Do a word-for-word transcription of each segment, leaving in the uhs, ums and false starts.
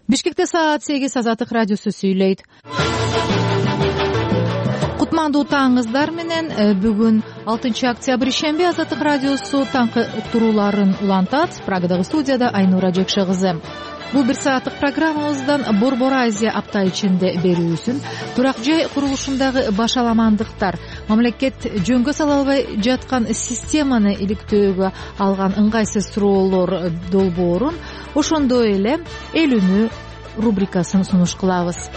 Бишкекте саат сегиз Азаттык радиосу сүйлөйт. Кутмандуу таңыңыздар менен. Бүгүн алтынчы октябрь шемби Азаттык радиосу таңкы уктурууларын улантат. Прагадагы студияда Айнура Жекше кызы. Бул бир сааттык программабыздан Борбор Азия апта ичинде берүүсүн турак жай курулушундагы башаламандыктар, мамлекет жөнгө сала албай жаткан системаны иликтөөгө алган ыңгайсыз суроолор долбоорун, ошондой эле эл үнү рубрикасын сунуш кылабыз.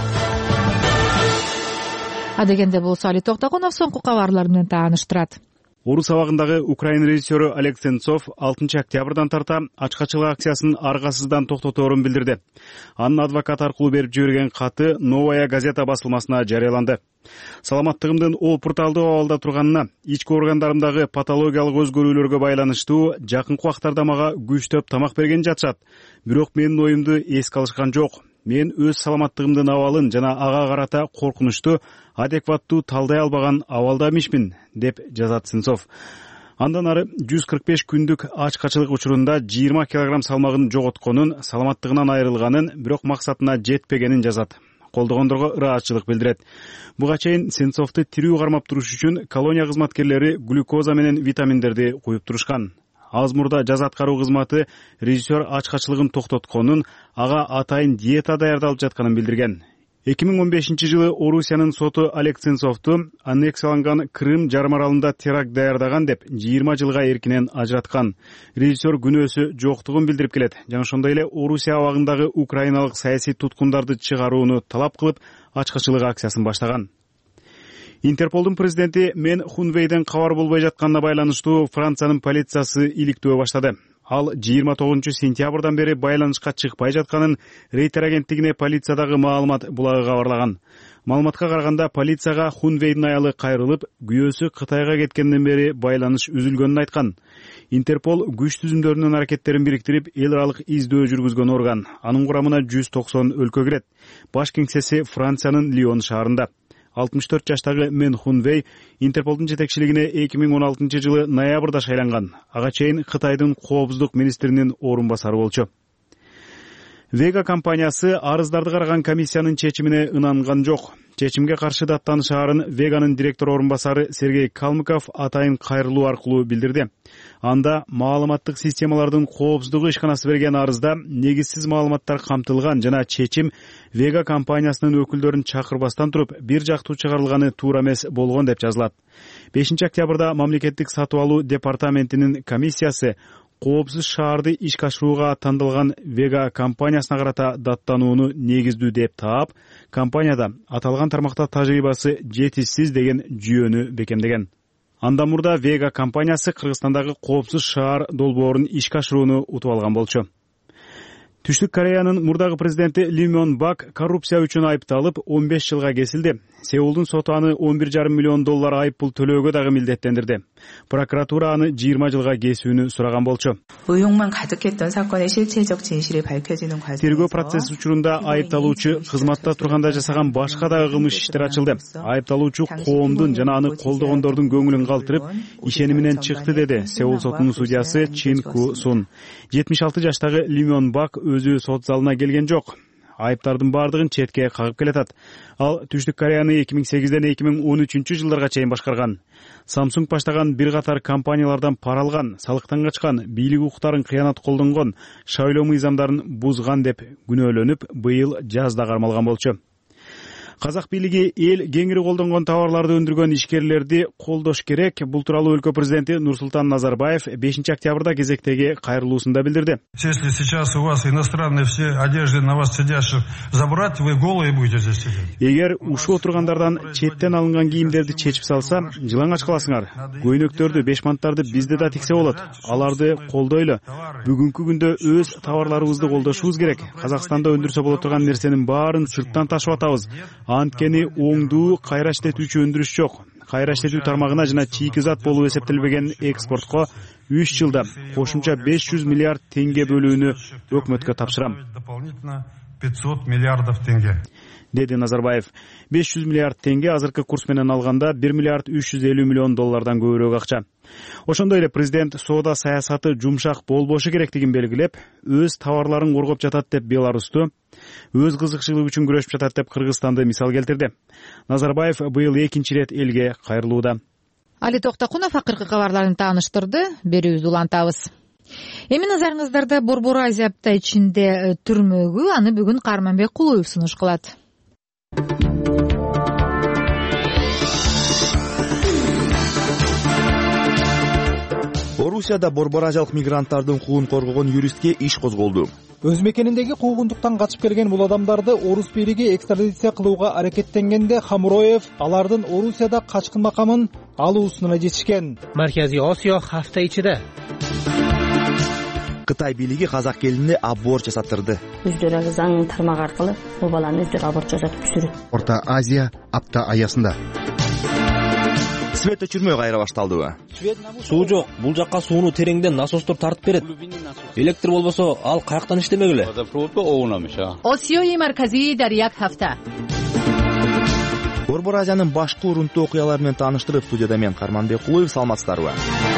Адегенде болсо Али Токтогонов соңку кабарлар менен тааныштырат. Орус абагындагы Украин режиссеру Олег Сенцов алтынчы октябрдан тарта ачкачылык акциясын аргасыздан токтоторун билдирди. Анын адвокаты аркылуу берип жиберген каты Новая газета басылмасына жарыяланды. Саламаттыгымдын опурталдуу абалда турганына, ички органдарымдагы патологиялык өзгөрүүлөргө байланыштуу жакынкы убактарда мага күчтөп тамак берген жатышат. Бирок менин оюмду эске алышкан жок. Мен өз саламаттыгымдын абалын жана ага карата коркунучту адекваттуу талдай албаган абалда эмесмин, деп жазат Сенцов. Андан ары жүз кырк беш күндүк ачкачылык учурунда жыйырма килограмм салмагын жоготконун, саламаттыгынан айрылганын, бирок максатына жетпегенин жазат. Колдогондорго ыраазычылык билдирет. Буга чейин Сенцовду тирүү кармап туруш үчүн колония кызматкерлери глюкоза менен витаминдерди куюп турушкан. Аз мурда жаза аткаруу кызматы режиссер ачкачылыгын токтотконун, ага атайын диета даярдалып жатканын билдирген. эки миң он бешинчи жылы Орусиянын соту Олег Сенцовду аннексияланган Крым жарым аралында теракт даярдаган деп жыйырма жылга эркинен ажыраткан. Режиссер күнөөсү жоктугун билдирип келет. Жана ошондой эле Орусия абагындагы украиналык саясий туткундарды чыгарууну талап кылып, ачкачылык акциясын баштаган. Интерполдун президенти Мен Хунвейден кабар болбой жатканына байланыштуу Франциянын полициясы иликтөө баштады. Ал жыйырма тогузунчу сентябрдан бери байланышка чыкпай жатканын Рейтер агенттигине полициядагы маалымат булагы кабарлаган. Маалыматка караганда полицияга Хунвейдин аялы кайрылып, күйөөсү Кытайга кеткенден бери байланыш үзүлгөнүн айткан. Интерпол күч түзүмдөрүнүн аракеттерин бириктирип, эл аралык издөө жүргүзгөн орган. Анын курамына жүз токсон өлкө кирет. Баш кеңсеси Франциянын Лион шаарында. алтымыш төрт жаштагы Мен Хунвей Интерполдун жетекчилигине эки миң он алтынчы жылы ноябрда шайланган. Ага чейин Кытайдын коопсуздук министринин орун басары болчу. Вега компаниясы арыздарды караган комиссиянын чечимине ынанган жок. Чечимге каршы даттаныш арын Веганын директор орун басары Сергей Калмыков атайын кайрылуу аркылуу билдирди. Анда маалыматтык системалардын коопсуздугу ишканасы берген арызда негизсиз маалыматтар камтылган жана чечим Вега компаниясынын өкүлдөрүн чакырбастан туруп бир жактуу чыгарылганы туура эмес болгон деп жазылат. бешинчи октябрда мамлекеттик сатып алуу департаментинин комиссиясы коопсуз шаарды ишке ашырууга тандалган Вега компаниясына карата даттанууну негиздүү деп таап, компанияда аталган тармакта тажрыйбасы жетишсиз деген жүйөнү бекемдеген. Андан мурда Вега компаниясы Кыргызстандагы коопсуз шаар долбоорун ишке ашырууну утуп алган болчу. Түштүк Кореянын мурдагы президенти Ли Мён Бак коррупция үчүн айыпталып он беш жылга кесилди. Сеулдун соту аны он бир жарым миллион доллар айыппул төлөөгө дагы милдеттендирди. Прокуратура аны жыйырма жылга кесүүнү сураган болчу. 의혹만 가득했던 사건의 실체적 진실이 밝혀지는 과정에서 Тергөө процесси учурунда айыпталуучу кызматта турганда жасаган башка дагы кылмыш иштер ачылды. Айыпталуучу коомдун жана аны колдогондордун көңүлүн калтырып, ишениминен чыкты, деди Сеул сотунун судьясы Чин Ку Сун. жетимиш алты жаштагы Ли Мён Бак өзү сот залына келген жок. Айыптардын бардыгын четке кагып келатат. Ал Түштүк Кореяны эки миң сегизден эки миң он үчүнчү жылдарга чейин башкарган. Samsung баштаган бир катар компаниялардан пара алган, салыктан качкан, бийлик укуктарын кыянат колдонгон, шайлоо мыйзамдарын бузган деп күнөөлөнүп, быйыл жазда кармалган болчу. Казак бийлиги эл кеңири колдонгон товарларды өндүргөн ишкерлерди колдош керек. Бул тууралуу өлкө президенти Нурсултан Назарбаев бешинчи октябрда кезектеги кайрылуусунда билдирди. Если сейчас у вас иностранные все одежды на вас сидящих забрать, вы голые будете здесь сидеть. Эгер ушул отургандардан четтен алынган кийимдерди чечип салса, жылаңач каласыңар. Көйнөктөрдү, бешманттарды бизде да тиксе болот. Аларды колдойлу. Бүгүнкү күндө өз товарларыбызды колдошубуз керек. Казакстанда өндүрсө боло турган нерсенин баарын сырттан ташып атабыз. Анткени оңдуу кайра иштетүүчү өндүрүш жок. Кайра иштетүү тармагына жана чийки зат болуп эсептелбеген экспортко үч жылда кошумча беш жүз миллиард теңге бөлүүнү өкмөткө тапшырам. пятьсот миллиардов тенге, деди Назарбаев. беш жүз миллиард теңге азыркы курс менен алганда бир миллиард үч жүз элүү миллион доллардан көбүрөөк акча. Ошондой эле президент соода саясаты жумшак болбошу керектигин белгилеп, өз товарларын коргоп жатат деп Беларусту, өз кызыкчылыгы үчүн күрөшүп жатат деп Кыргызстанды мисал келтирди. Назарбаев быйыл экинчи ирет элге кайрылууда. Али Токтокунов акыркы кабарларын тааныштырды. Берүүбүздү улантабыз. Эми назарыңыздарда Борбор Азия апта ичинде түрмөгү, аны бүгүн Карманбек Кулуев сунуш кылат. Орусияда борбор азиялык мигранттардын укугун коргогон юристке иш козголду. Өз мекениндеги куугундуктан качып келген бул адамдарды Орус бийлиги экстрадиция кылууга аракеттенгенде Хамроев алардын Орусияда качкын макамын алуусуна жетишкен. Марказий Осиё hafta ичиде Кытай бийлиги казак келинине аборт жасаттырды. Өздөрү заң тармагы аркылуу бул баланы өздөрү аборт жасатып түшүрөт. Орто Азия апта аясында Света чүрмө кайра башталдыбы? Суу жок, бул жакка сууну тереңден насостор тартып берет. Электр болбосо ал каяктан иштемек эле. Осиё марказии дар як hafta. Борбор Азиянын башкы урунтуу окуялары менен тааныштырып, студияда мен Карманбек Кулуев, саламатсыздарбы?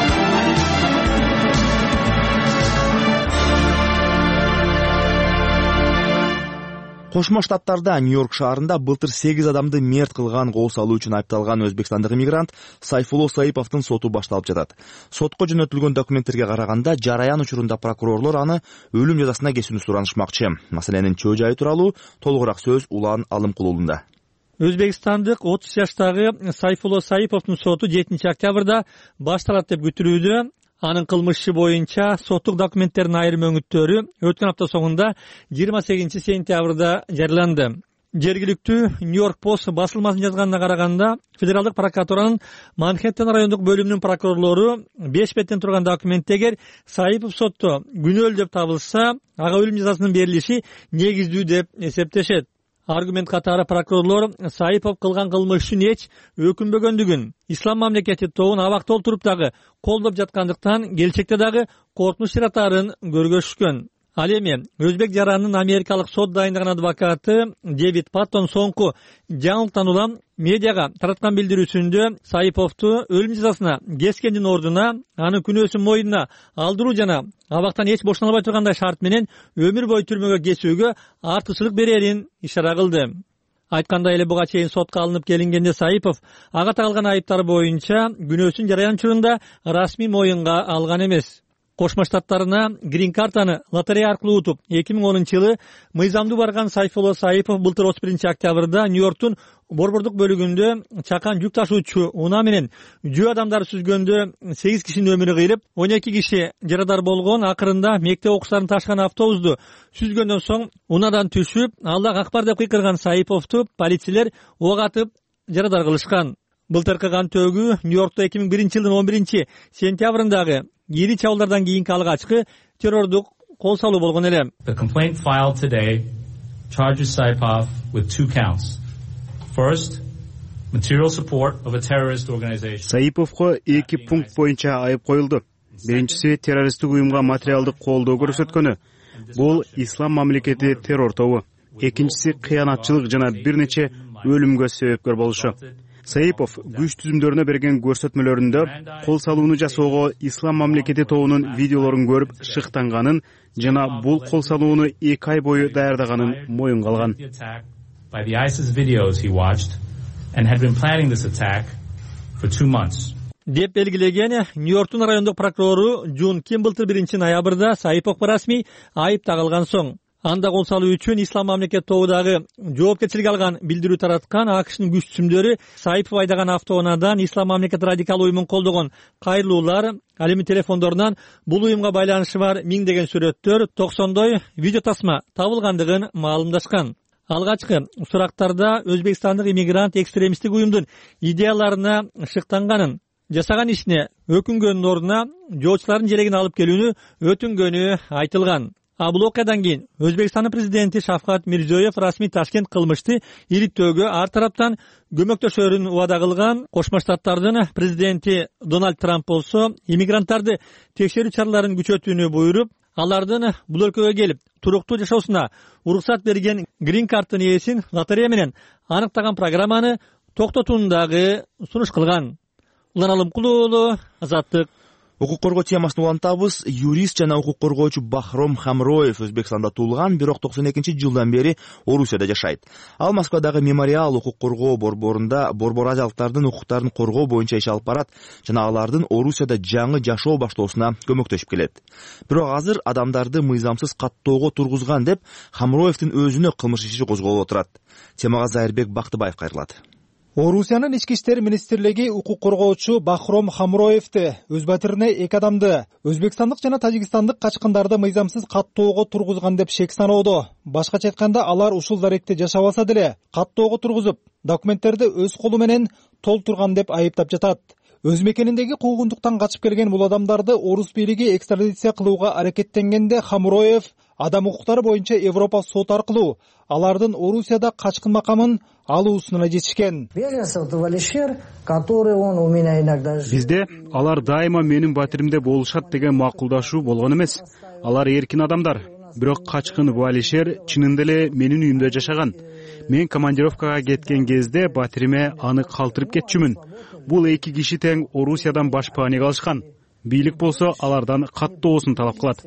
Кошмо Штаттарда Нью-Йорк шаарында былтыр сегиз адамды мерт кылган кол салуу үчүн айыпталган өзбекстандык иммигрант Сайфулло Саиповдун соту башталып жатат. Сотко жөнөтүлгөн документтерге караганда, жараян учурунда прокурорлор аны өлүм жазасына кесүүнү суранышмакчы. Маселенин чөө жайы тууралуу толугураак сөз Улан Алымкулуулунда. Өзбекстандык отуз жаштагы Сайфулло Саиповдун соту жетинчи октябрда башталат деп күтүлүүдө. Анын кылмышы боюнча соттук документтердин айрым өңүттөрү өткөн апта соңунда жыйырма сегизинчи сентябрда жарыяланды. Жергиликтүү Нью-Йорк Пост басылмасынын жазганына караганда, федералдык прокуратуранын Манхэттен райондук бөлүмүнүн прокурорлору беш беттен турган документте эгер Саипов сотто күнөөлүү деп табылса, ага өлүм жазасынын берилиши негиздүү деп эсептешет. Аргумент катары прокурорлор Саипов кылган кылмыш үчүн эч өкүнбөгөндүгүн, ислам мамлекети тобун абакта олтуруп дагы колдоп жаткандыктан келечекте дагы коркунуч жаратаарын көргөзүшкөн. Ал эми өзбек жаранынын америкалык сот дайындаган адвокаты Дэвид Паттон соңку жаңылыктан улам медиага тараткан билдирүүсүндө Саиповду өлүм жазасына кескендин ордуна анын күнөөсүн мойнуна алдыруу жана абактан эч бошоно албай тургандай шарт менен өмүр бою түрмөгө кесүүгө артыкчылык берерин ишара кылды. Айткандай эле буга чейин сотко алынып келингенде Саипов ага тагылган айыптар боюнча күнөөсүн жараян учурунда расмий моюнга алган эмес. Кошмо Штаттарына грин картаны лотерея аркылуу утуп, эки миң онунчу жылы мыйзамдуу барган Сайфулло Саипов былтыр отуз биринчи октябрда Нью-Йорктун борбордук бөлүгүндө чакан жүк ташуучу унаа менен жөө адамдар сүзгөндө сегиз кишинин өмүрү кыйылып, он эки киши жарадар болгон. Акырында мектеп окуучуларын ташыган автобусту сүзгөндөн соң унаадан түшүп, Аллах акбар деп кыйкырган Саиповду полициялер ок атып жарадар кылышкан. Былтыркы кан төгүү Нью-Йоркто эки миң биринчи жылдын он биринчи сентябрындагы ири чабуулдардан кийинки алгачкы террордук кол салуу болгон эле. The complaint filed today charges Saipov with two counts. First, material support of a terrorist organization. Саиповго эки пункт боюнча айып коюлду. Биринчиси террористтик уюмга материалдык колдоо көрсөткөнү. Бул ислам мамлекети террор тобу. Экинчиси кыянатчылык жана бир нече өлүмгө себепкер болушу. Саипов күч түзүмдөрүнө берген көрсөтмөлөрүндө кол салууну жасоого ислам мамлекети тобунун видеолорун көрүп шыктанганын жана бул кол салууну эки ай бою даярдаганын моюнга алган. Деп белгилеген Нью-Йорктун райондук прокурору Джун Ким былтыр биринчи ноябрда Саиповго расмий айып тагылган соң анда кол салуу үчүн ислам мамлекет тобудагы жоопкерчилик алган билдирүү тараткан АКШнын күч түзүмдөрү Саипов айдаган автоунаадан ислам мамлекет радикал уюмун колдогон кайрылуулар, ал эми телефондорунан бул уюмга байланышы бар миңдеген сүрөттөр, токсондой видео тасма табылгандыгын маалымдашкан. Алгачкы сурактарда өзбекстандык иммигрант экстремисттик уюмдун идеяларына шыктанганын, жасаган ишине өкүнгөндүн ордуна жоочулардын желегин алып келүүнү өтүнгөнү айтылган. А бул окуядан кийин Өзбекстандын президенти Шавкат Мирзиёев расмий Ташкент кылмышты иликтөөгө ар тараптан көмөктөшөрүн убада кылган. Кошмо Штаттардын президенти Дональд Трамп болсо иммигранттарды текшерүү чараларын күчөтүүнү буйруп, алардын бул өлкөгө келип туруктуу жашоосуна уруксат берген грин карттын ээсин лотерея менен аныктаган программаны токтотууну дагы сунуш кылган. Улан Алымкулуу уулу, Азаттык. Укук коргоо темасын улантабыз. Юрист жана укук коргоочу Бахром Хамроев Өзбекстанда туулган, бирок токсон экинчи жылдан бери Орусияда жашайт. Ал Москвадагы Мемориал укук коргоо борборунда борбор азиялыктардын укуктарын коргоо боюнча иш алып барат жана алардын Орусияда жаңы жашоо баштоосуна көмөктөшүп келет. Бирок азыр адамдарды мыйзамсыз каттоого тургузган деп Хамроевдин өзүнө кылмыш иши козголуп отурат. Темага Зайырбек Бактыбаев кайрылат. Орусиянын ички иштер министрлиги укук коргоочу Бахром Хамроевди өз батирине эки адамды өзбекстандык жана тажикстандык качкындарды мыйзамсыз каттоого тургузган деп шек саноодо. Башкача айтканда, алар ушул даректе жашабаса деле каттоого тургузуп, документтерди өз колу менен толтурган деп айыптап жатат. Өз мекениндеги куугунтуктан качып келген бул адамдарды орус бийлиги экстрадиция кылууга аракеттенгенде Хамроев адам укуктары боюнча Европа сот аркылуу алардын Орусияда качкын макамын алуусуна жетишкен. Бизде алар дайыма менин батиримде болушат деген макулдашуу болгон эмес. Алар эркин адамдар. Бирок качкын Валишер чынында эле менин үйүмдө жашаган. Мен командировкага кеткен кезде батириме аны калтырып кетчүмүн. Бул эки киши тең Орусиядан башпаанеге алышкан. Бийлик болсо алардан каттоосун талап кылат.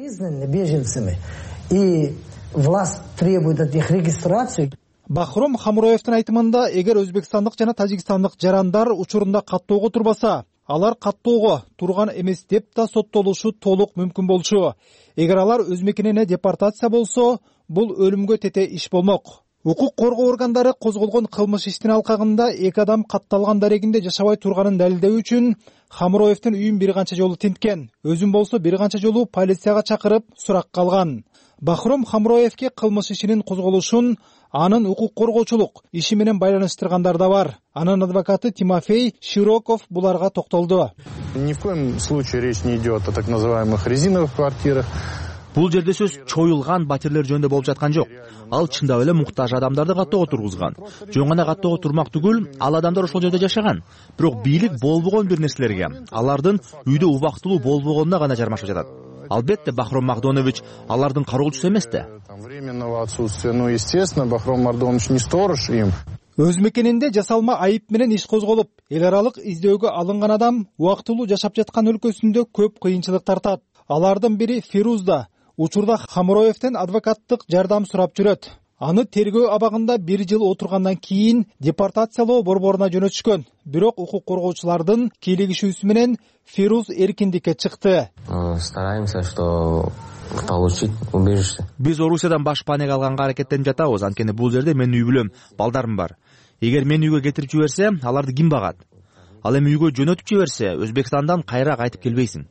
Бахром Хамроевдин айтымында, эгер өзбекстандык жана тажикстандык жарандар учурунда каттоого турбаса, алар каттоого турган эмес деп да соттолушу толук мүмкүн болчу. Эгер алар өз мекенине депортация болсо, бул өлүмгө тете иш болмок. Укук коргоо органдары козголгон кылмыш иштин алкагында эки адам катталган дарегинде жашабай турганын далилдөө үчүн Хамроевдин үйүн бир канча жолу тинткен. Өзүн болсо бир канча жолу полицияга чакырып суракка алган. Бахром Хамроевге кылмыш ишинин козголушун анын укук коргоочулук иши менен байланыштыргандар да бар. Анын адвокаты Тимофей Широков буларга токтолду. Ни в коем случае речь не идет о так называемых резиновых квартирах. Бул жерде сөз чоюлган батирлер жөнүндө болуп жаткан жок. Ал чындап эле муктаж адамдарды каттоого тургузган. Жөн гана каттоого турмак түгүл, ал адамдар ошол жерде жашаган. Бирок бийлик болбогон бир нерселерге, алардын үйдө убактылуу болбогонуна гана жармашып жатат. Албетте, Бахром Магдонович алардын кароолчусу эмес да. Временного отсутствия, ну, естественно, Бахром Магдонович не сторож им. Өз мекенинде жасалма айып менен иш козголуп, эл аралык издөөгө алынган адам убактылуу жашап жаткан өлкөсүндө көп кыйынчылык тартат. Алардын бири Фирузда. Учурда Хамроевден адвокаттык жардам сурап жүрөт. Аны тергөө абагында бир жыл отургандан кийин депортациялоо борборуна жөнөтүшкөн. Бирок укук коргоочулардын кийлигишүүсү менен Фируз эркиндикке чыкты. Стараемся, что получить убежище. Биз Орусиядан башпаанеге алганга аракеттенип жатабыз. Анткени бул жерде менин үй бүлөм, балдарым бар. Эгер мени үйгө кетирип жиберсе, аларды ким багат? Ал эми үйгө жөнөтүп жиберсе, Өзбекстандан кайра кайтып келбейсиң.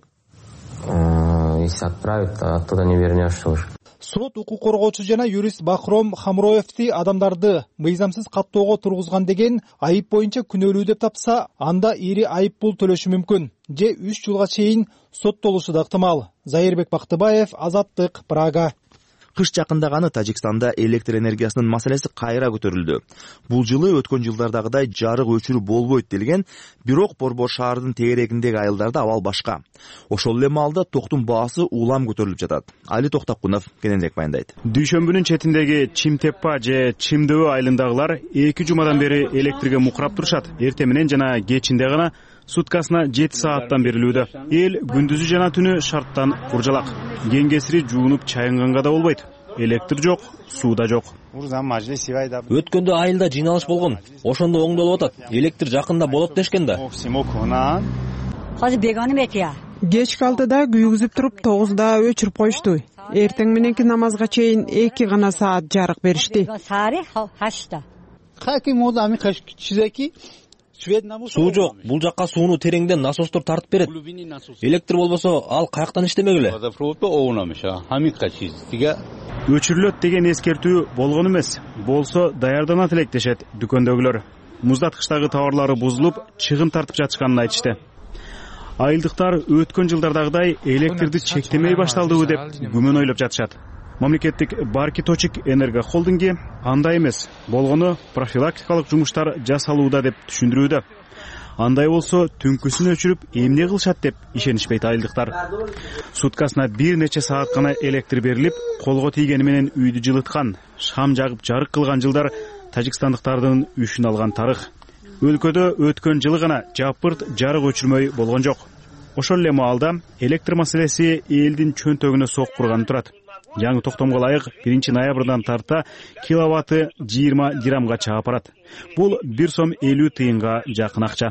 Если отправят, оттуда не вернешься уже. Сот укук коргоочу жана юрист Бахром Хамроевди адамдарды мыйзамсыз каттоого тургузган деген айып боюнча күнөөлүү деп тапса, анда ири айып пул төлөшү мүмкүн. Же үч жылга чейин соттолушу да ыктымал. Зайырбек Бактыбаев, Азаттык, Прага. Кыш жакындаганы Тажикстанда электр энергиясынын маселеси кайра көтөрүлдү. Бул жылы өткөн жылдардагыдай жарык өчүрүү болбойт делген, бирок Борбор шаардын тегерегиндеги айылдарда абал башка. Ошол эле маалда токтун баасы улам көтөрүлүп жатат. Али Токтакунов кененирээк баяндайт. Дүйшөмбүнүн четиндеги Чимтеппа же Чимдөбө айылындагылар эки жумадан бери электрге мукурап турушат. Эртең менен жана кечинде гана суткасына жети сааттан берилүүдө. Эл күндүзү жана түнү шарттан куржалак. Кеңгесири жуунуп чайынганга да болбойт. Электр жок, суу да жок. Өткөндө айылда жыйналыш болгон. Ошондо оңдолуп атат. Электр жакында болот дешкен да. Кечки алтыда күйгүзүп туруп, тогузда өчүрүп коюшту. Эртең мененки намазга чейин эки гана саат жарык беришти. Суу жок. Бул жакка сууну тереңден насостор тартып берет. Электр болбосо ал каяктан иштемек эле? Өчүрүлөт деген эскертүү болгон эмес. Болсо даярданат элек дешет дүкөндөгүлөр. Муздаткычтагы товарлары бузулуп, чыгым тартып жатышканын айтышты. Айылдыктар өткөн жылдардагыдай электрди чектемей башталдыбы деп күмөн ойлоп жатышат. Мамлекеттик Барки Точик Энерго холдинги андай эмес. Болгону профилактикалык жумуштар жасалууда деп түшүндүрүүдө. андай болсо түнкүсүн өчүрүп эмне кылышат деп ишенишпейт айылдыктар. Суткасына бир нече саат гана электр берилип, колго тийгени менен үйдү жылыткан, шам жагып жарык кылган жылдар тажикстандыктардын үшүн алган тарых. Өлкөдө өткөн жылы гана жапырт жарык өчүрмөй болгон жок. Ошол эле маалда электр маселеси элдин чөнтөгүнө соккурганы турат. Жаңы токтомго ылайык биринчи ноябрдан тарта киловатты жыйырма дирhamга чыга барат. Бул бир сом элүү тыйынга жакын акча.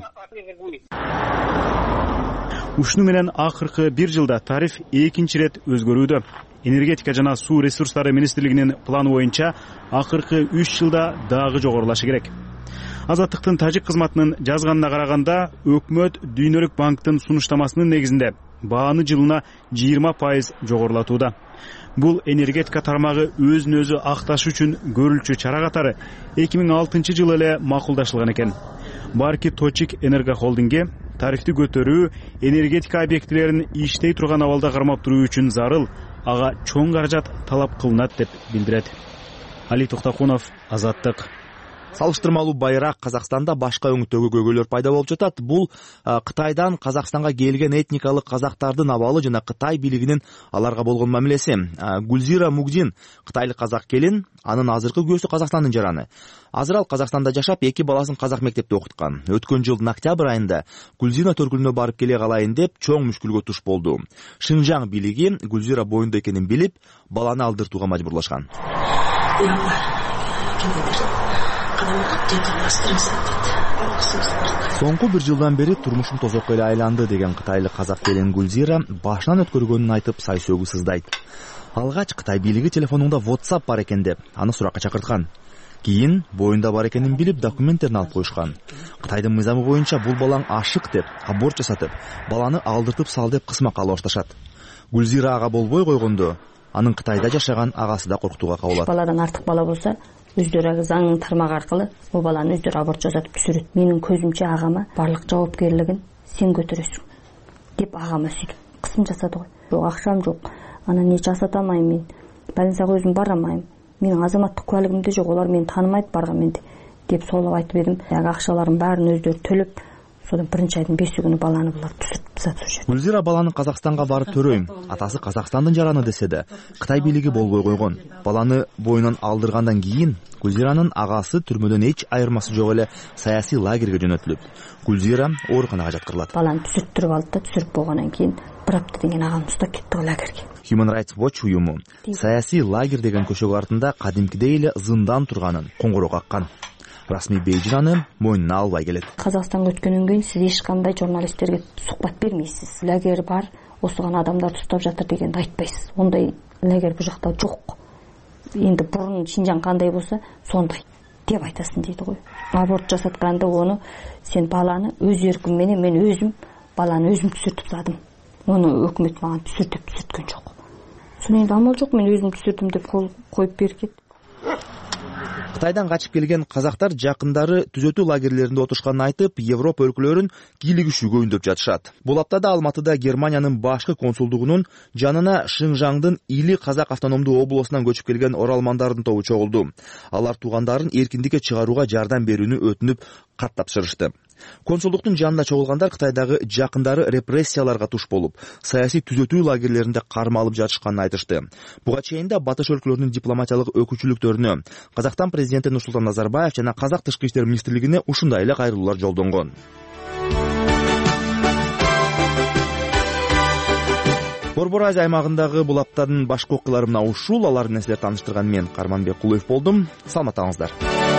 Ушуну менен акыркы бир жылда тариф экинчи ирет өзгөрүүдө. Энергетика жана суу ресурстары министрлигинин планы боюнча акыркы үч жылда дагы жогорулашы керек. Азаттыктын тажик кызматынын жазганына караганда, өкмөт Дүйнөлүк банктын сунуштамасынын негизинде бааны жылына жыйырма пайыз жогорулатууда. Бул энергетика тармагы өзүн өзү акташ үчүн көрүлчү чара катары эки миң алтынчы жылы эле макулдашылган экен. Барки Точик Энерго холдинги тарифти көтөрүү энергетика объектилерин иштей турган абалда кармап туруу үчүн зарыл, ага чоң каражат талап кылынат деп билдирет. Али Токтокунов, Азаттык. Салыштырмалуу байыраак Казакстанда башка өңүттөгү көйгөйлөр пайда болуп жатат. Бул Кытайдан Казакстанга келген этникалык казактардын абалы жана Кытай бийлигинин аларга болгон мамилеси. Гүлзира Мугдин кытайлык казак келин, анын азыркы күйөөсү Казакстандын жараны. Азыр ал Казакстанда жашап, эки баласын казак мектепте окуткан. Өткөн жылдын октябрь айында Гүлзира төркүлүнө барып келе калайын деп чоң мүшкүлгө туш болду. Шинжаң бийлиги Гүлзира боюнда экенин билип, баланы алдыртууга мажбурлашкан. Соңку бир жылдан бери турмушум тозокко эле айланды деген кытайлык казак келин Гүлзира башынан өткөргөнүн айтып сай сөгүү сыздайт. Алгач Кытай бийлиги телефонунда WhatsApp бар экен деп аны суракка чакырткан. Кийин боюнда бар экенин билип документтерин алып коюшкан. Кытайдын мыйзамы боюнча бул балаң ашык деп, аборт жасатып, баланы алдыртып сал деп кысмакка алып башташат. Гүлзира ага болбой койгондо, анын Кытайда жашаган агасы да коркутууга кабылат. Баладан артык бала болсо, өздөрү заңдын тармагы аркылы бул баланы өздөрү аборт жасатып түшүрөт. Менин көзүмчө агама барлык жоопкерлигин сен көтөрөсүң деп агама сөйтүп кысым жасады го. Жок, акчам жок. Анан не жасата алмайм мен. Больницага өзүм бара алмайм. Менин азаматтык куәлигимде жок, олар мени таанымайт барган деп солоп айтып едим. Ага акчаларын баарын өздөрү төлөп, содан биринчи айдын беши күнү баланы булар түзүп сатышат. Гүлзира баланы Казакстанга барып төрөйм. Атасы Казакстандын жараны десе да, Кытай бийлиги болбой койгон. Баланы боюнан алдыргандан кийин Гүлзиранын агасы түрмөдөн эч айырмасы жок эле саясий лагерге жөнөтүлүп, Гүлзира ооруканага жаткырылат. Баланы түзүттүрүп алды да, түзүрүп болгондон кийин бир апта деген агам уштап кетти лагерге. Human Rights Watch уюму саясий лагерь деген көшөгө артында кадимкидей эле зындан турганын коңгуроо каккан. Расмий Бейжин аны мойнуна албай келет. Казакстанга өткөндөн кийин сиз эч кандай журналисттерге сухбат бермейсиз. Лагерь бар, осуган адамдар уштап жатыр дегенди айтпайсыз. Ондай лагерь бу жакта жок. Энди бурун Шинжаң кандай болсо, сондай деп айтасың дейди го. Аборт жасатканда оны сен баланы өз эрким менен мен өзүм баланы өзүм түзүтүп садым. Оны өкмөт мага түзүтүп түзүткөн жок. Сонун энди амал жок, мен өзүм түзүтүм деп кол коюп берген. Кытайдан качып келген казактар жакындары түзөтүү лагерлеринде отурушканын айтып, Европа өлкөлөрүн кийлигишүүгө үндөп жатышат. Бул аптада Алматыда Германиянын башкы консулдугунун жанына Шинжаңдын Или казак автономдуу облусунан көчүп келген оралмандардын тобу чогулду. Алар туугандарын эркиндикке чыгарууга жардам берүүнү өтүнүп кат тапшырышты. Консулдуктун жанына чогулгандар Кытайдагы жакындары репрессияларга туш болуп, саясий түзөтүү лагерлеринде кармалып жатышканын айтышты. Буга чейин да Батыш өлкөлөрүнүн дипломатиялык өкүлчүлүктөрүнө Казакстан президенти Нурсултан Назарбаев жана Казак тышкы иштер министрлигине ушундай эле кайрылуулар жолдонгон. Борбор Азия аймагындагы бул аптанын башкы окуялары мына ушул. Алардын нерселер тааныштырган мен Карманбек Кулуев болдум. Саламатыңыздар.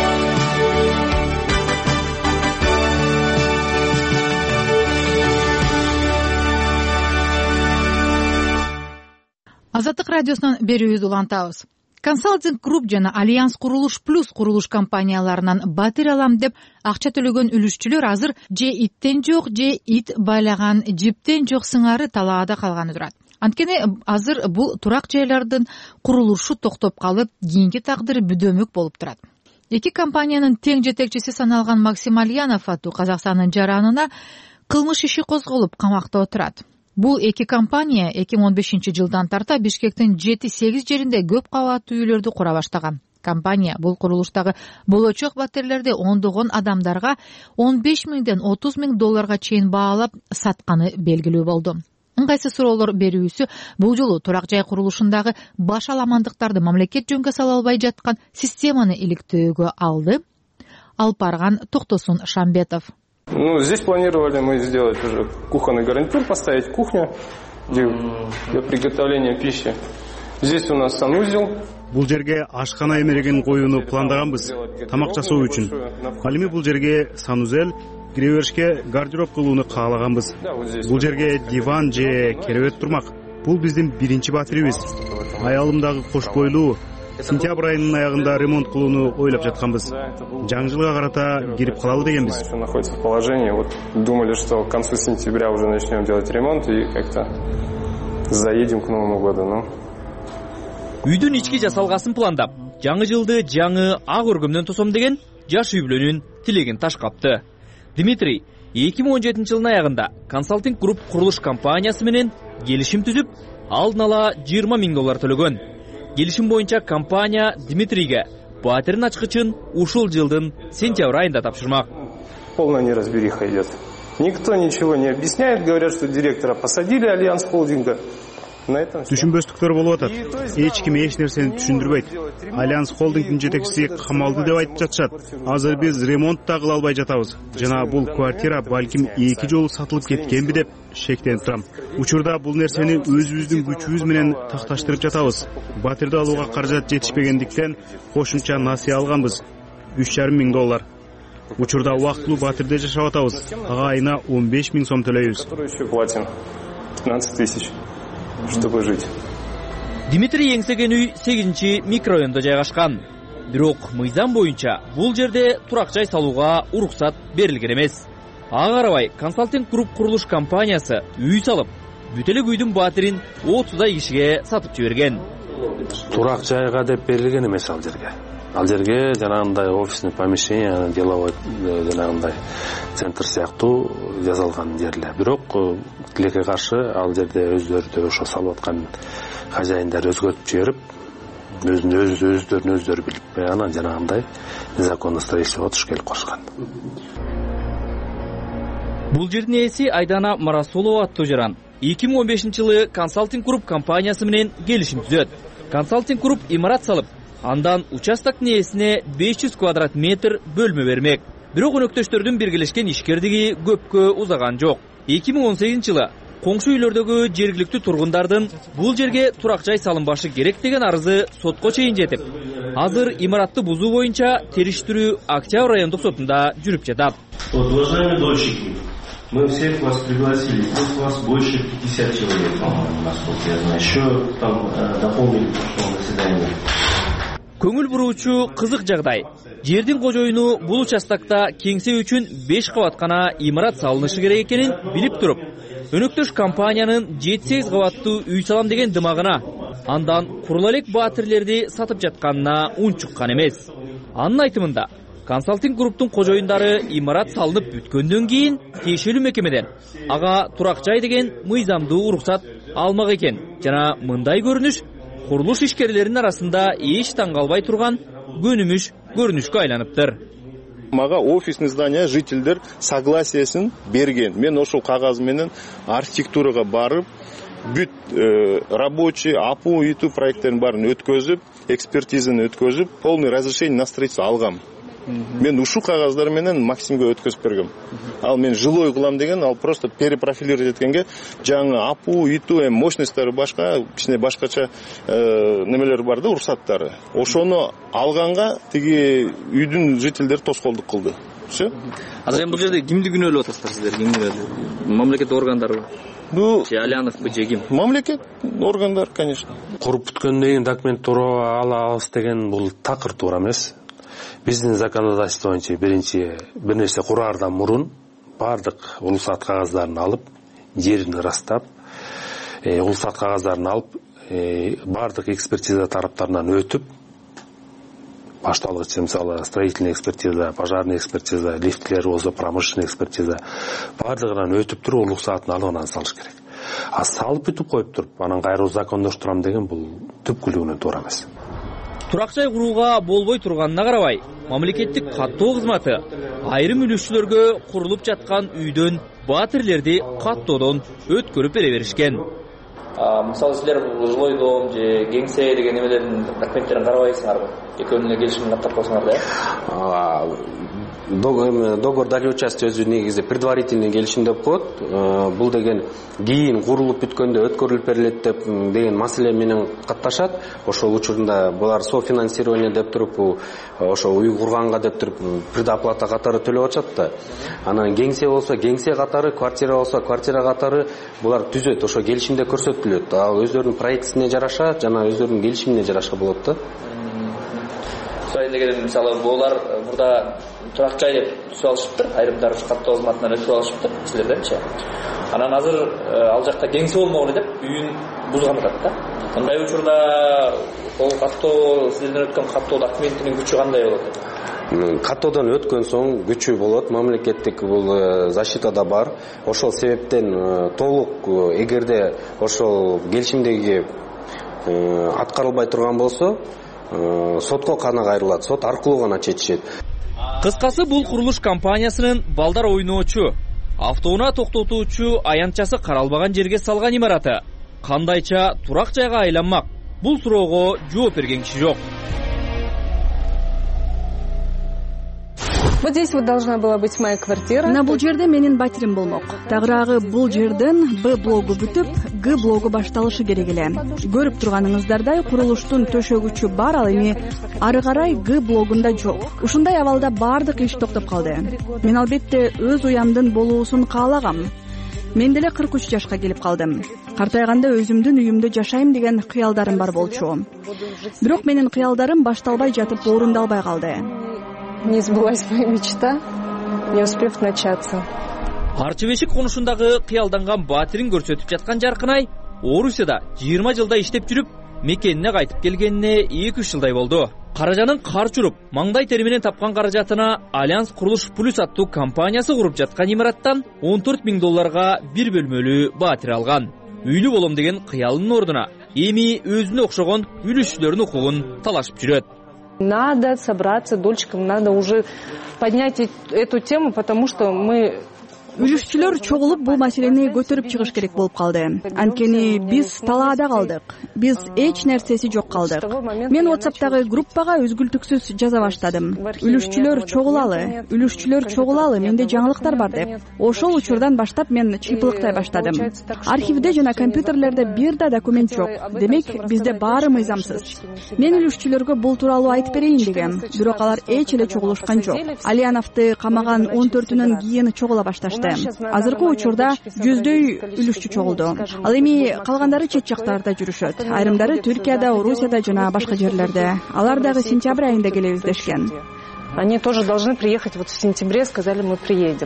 Азаттык радиосунан берүүбүздү улантабыз. Консалтинг Групп жана Альянс Курулуш Плюс курулуш компанияларынан батир алам деп акча төлөгөн үлүшчүлөр азыр же иттен жок, же ит байлаган жиптен жок сыңары талаада калганы турат. Анткени азыр бул турак жайлардын курулушу токтоп калып, кийинки тагдыры бүдөмүк болуп турат. Эки компаниянын тең жетекчиси саналган Максим Альянов аттуу Казакстандын жаранына кылмыш иши козголуп камакта отурат. Бул эки компания эки миң он бешинчи жылдан тарта Бишкектин жети сегиз жеринде көп кабаттуу үйлөрдү кура баштаган. Компания бул курулуштагы болочок батирелерди ондогон адамдарга он беш миңден отуз миң долларга чейин баалап сатканы белгилүү болду. Ыңгайсыз суроолор берүүсү бул жолу турак жай курулушундагы баш аламандыктарды мамлекет жөнгө сала албай жаткан системаны иликтөөгө алды. Алып барган Токтосун Шамбетов. Ну, здесь планировали мы сделать уже кухонный гарнитур, поставить кухню для приготовления пищи. Здесь у нас санузел. Бул жерге ашкана эмереген коюуну пландаганбыз тамак жасоо үчүн. Ал эми бул жерге санузел, кире беришке гардероб кылууну каалаганбыз. Бул жерге диван же керебет турмак. Бул биздин биринчи батирибиз. Аялымдагы кош бойлуу сентябрь айынын аягында ремонт кылууну ойлоп жатканбыз. Жаңы жылга карата кирип калалы дегенбиз. Находится в положении. Вот думали, что к концу сентября уже начнем делать ремонт и как-то заедем к Новому году, но Үйдүн ички жасалгасын пландап, жаңы жылды жаңы ак өргөмдөн тосом деген жаш үй бүлөнүн тилегин ташкапты. Дмитрий эки миң он жетинчи жылдын аягында консалтинг групп курулуш компаниясы менен келишим түзүп, алдын ала жыйырма миң доллар төлөгөн. Келишим боюнча компания Дмитрийге батирин ачкычын ушул жылдын сентябрь айында тапшырмак. Полная неразбериха идет. Никто ничего не объясняет, говорят, что директора посадили Альянс холдинга. Түшүнбөстүктөр болуп атат. Эч ким эч нерсени түшүндүрбөйт. Альянс холдингдин жетекчиси камалды деп айтып жатышат. Азыр биз ремонт да кыла албай жатабыз. Жана бул квартира балким эки жолу сатылып кеткенби деп шектенип турам. Учурда бул нерсени өзүбүздүн күчүбүз менен такташтырып жатабыз. Батирди алууга каражат жетишпегендиктен кошумча насыя алганбыз. үч жарым миң доллар. Учурда убактылуу батирде жашап атабыз. Ага айына он беш миң сом төлөйбүз. пятнадцать тысяч. Чтобы жить. Дмитрий эңсеген үй сегизинчи микрорайондо жайгашкан. Бирок мыйзам боюнча бул жерде турак жай салууга уруксат берилген эмес. Ага карабай консалтинг групп курулуш компаниясы үй салып, бүт эле үйдүн батирин отуздай кишиге сатып жиберген. Турак жайга деп берилген эмес ал жерге. Ал жерге жанагындай офисный помещение, деловой жанагындай центр сыяктуу жасалган жерлер. Бирок тилекке каршы ал жерде өздөрү ошо салып аткан хозяиндар өзгөртүп жиберип, өзүн өз өздөрүн өздөрү билип, анан жанагындай незаконно строительство туш келип калышкан. Бул жердин ээси Айдана Марасулова аттуу жаран эки миң он бешинчи жылы консалтинг групп компаниясы менен келишим түзөт. Консалтинг групп имарат салып, андан участоктун ээсине беш жүз квадрат метр бөлмө бермек. Бирок өнөктөштөрдүн биргелешкен ишкердиги көпкө узаган жок. эки миң он сегизинчи жылы коңшу үйлөрдөгү жергиликтүү тургундардын бул жерге турак жай салынбашы керек деген арызы сотко чейин жетип, азыр имаратты бузуу боюнча териштирүү Октябрь райондук сотунда жүрүп жатат. Уважаемые дольщики, мы всех вас пригласили. Здесь у вас больше пятьдесят человек, по-моему, насколько я знаю. Еще там э, дополнили в прошлом заседании. Көңүл буруучу кызык жагдай. Жердин кожоюну бул участокто кеңсе үчүн беш кабат гана имарат салынышы керек экенин билип туруп, өнөктөш компаниянын жети сегиз кабаттуу үй салам деген дымагына, андан курул элек батирлерди сатып жатканына унчуккан эмес. Анын айтымында, консалтинг групптун кожоюндары имарат салынып бүткөндөн кийин тиешелүү мекемеден ага турак жай деген мыйзамдуу уруксат алмак экен. Жана мындай көрүнүш курулуш ишкерлеринин арасында эч таң калбай турган көнүмүш көрүнүшкө айланыптыр. Мага офисный здание жительдер согласиясын берген. Мен ошол кагаз менен архитектурага барып, бүт э, рабочий, апу, иту проекттерин барын өткөзүп, экспертизаны өткөзүп, полный разрешение на строительство алгам. Мен ушул кагаздар менен Максимге өткөзүп бергем. Ал мен жилой кылам деген, ал просто перепрофилировать эткенге жаңы апу, иту, эм мощностьтары башка, кичине башкача э, немелер бар да, уруксаттары. Ошону алганга тиги үйдүн жительдери тоскоолдук кылды. Все? Азыр бул жерде кимди күнөөлөп атасыздар сиздер? Кимди күнөөлөп? Мамлекет органдарбы? Бул Алянов же ким? Мамлекет органдар, конечно. Куруп бүткөндөн кийин документ ала алабыз деген бул такыр туура эмес. Биздин законодательство боюнча биринчи бир нерсе кураардан мурун бардык улусат кагаздарын алып, жерин ырастап, э, улусат кагаздарын алып, э, бардык экспертиза тараптарынан өтүп, башталгыч мисалы строительный экспертиза, пожарный экспертиза, лифтлер болсо промышленный экспертиза, бардыгынан өтүп туруп улуксатын алып анан салыш керек. А салып бүтүп коюп туруп, анан кайра закондоштурам деген бул түпкүлүгүнөн туура эмес. турак жай курууга болбой турганына карабай, мамлекеттик каттоо кызматы айрым үлүшчүлөргө курулуп жаткан үйдөн баатирлерди каттоодон өткөрүп бере беришкен. Мисалы силер жилой дом же кеңсе деген немелердин документтерин карабайсыңарбы? Экөөнүнө келишим каттап койсоңор да. Договор далее участия өзү негизи предварительный келишим деп коет. Бул деген кийин курулуп бүткөндө өткөрүлүп берилет деп деген маселе менен катташат. Ошол учурунда булар софинансирование деп туруп, ошо үй курганга деп туруп предоплата катары төлөп атышат да. Анан кеңсе болсо кеңсе катары, квартира болсо квартира катары булар түзөт. Ошо келишимде көрсөтүлөт. Ал өздөрүнүн проектисине жараша жана өздөрүнүн келишимине жараша болот да. Деген мисалы булар мурда турак жай деп түзүп алышыптыр, айрымдары каттоо кызматынан өтүп алышыптыр силерденчи. Анан азыр ал жакта кеңсе болмогулу деп үйүн бузган атат да. Мындай учурда ол каттоо силерден өткөн каттоо документинин күчү кандай болот? Каттоодон өткөн соң күчү болот. Мамлекеттик бул защитада бар. Ошол себептен толук эгерде ошол келишимдеги аткарылбай турган болсо, сотко кана кайрылат, сот аркылуу гана чечишет. Кыскасы бул курулуш компаниясынын балдар ойноочу, автоунаа токтотуучу аянтчасы каралбаган жерге салган имараты кандайча турак жайга айланмак? Бул суроого жооп берген киши жок. Вот здесь вот должна была быть моя квартира. На бул жерде менин батирим болмок. Тагыраагы бул жерден Б блогу бүтүп, Г блогу башталышы керек эле. Көрүп турганыңыздардай курулуштун төшөгүчү бар, ал эми ары карай Г блогунда жок. Ушундай абалда баардык иш токтоп калды. Мен албетте өз уямдын болуусун каалагам. Мен деле кырк үч жашка келип калдым. Картайганда өзүмдүн үйүмдө жашайм деген кыялдарым бар болчу. Бирок менин кыялдарым башталбай жатып орундалбай калды. Не сбылась моя мечта, не успев начаться. Арчы бешик конушундагы кыялданган батирин көрсөтүп жаткан Жаркынай Орусияда жыйырма жылда иштеп жүрүп, мекенине кайтып келгенине эки үч жылдай болду. Каражанын кар чуруп, маңдай тери менен тапкан каражатына Альянс Курулуш Плюс аттуу компаниясы куруп жаткан имараттан он төрт миң долларга бир бөлмөлүү батир алган. Үйлүү болом деген кыялынын ордуна эми өзүнө окшогон үлүшчүлөрдүн укугун талашып жүрөт. Надо собраться дольщикам, надо уже поднять эту тему, потому что мы... Үлүшчүлөр чогулуп бул маселени көтөрүп чыгыш керек болуп калды. Анткени биз талаада калдык. Биз эч нерсеси жок калдык. Мен WhatsApp'тагы группага үзгүлтүксүз жаза баштадым. Үлүшчүлөр чогулалы, үлүшчүлөр чогулалы, менде жаңылыктар бар деп. Ошол учурдан баштап мен чыйпылыктай баштадым. Архивде жана компьютерлерде бир да документ жок. Демек, бизде баары мыйзамсыз. Мен үлүшчүлөргө бул тууралуу айтып берейин дегем, бирок алар эч эле чогулушкан жок. Алияновду камаган он төртүнөн кийин чогула башташты. Азыркы учурда жүздөй үлүшчү чогулду. Ал эми калгандары чет жактарда жүрүшөт. Айрымдары Түркияда, Орусияда жана башка жерлерде. Алар дагы сентябрь айында келебиз дешкен. Они тоже должны приехать вот в сентябре, сказали, мы приедем.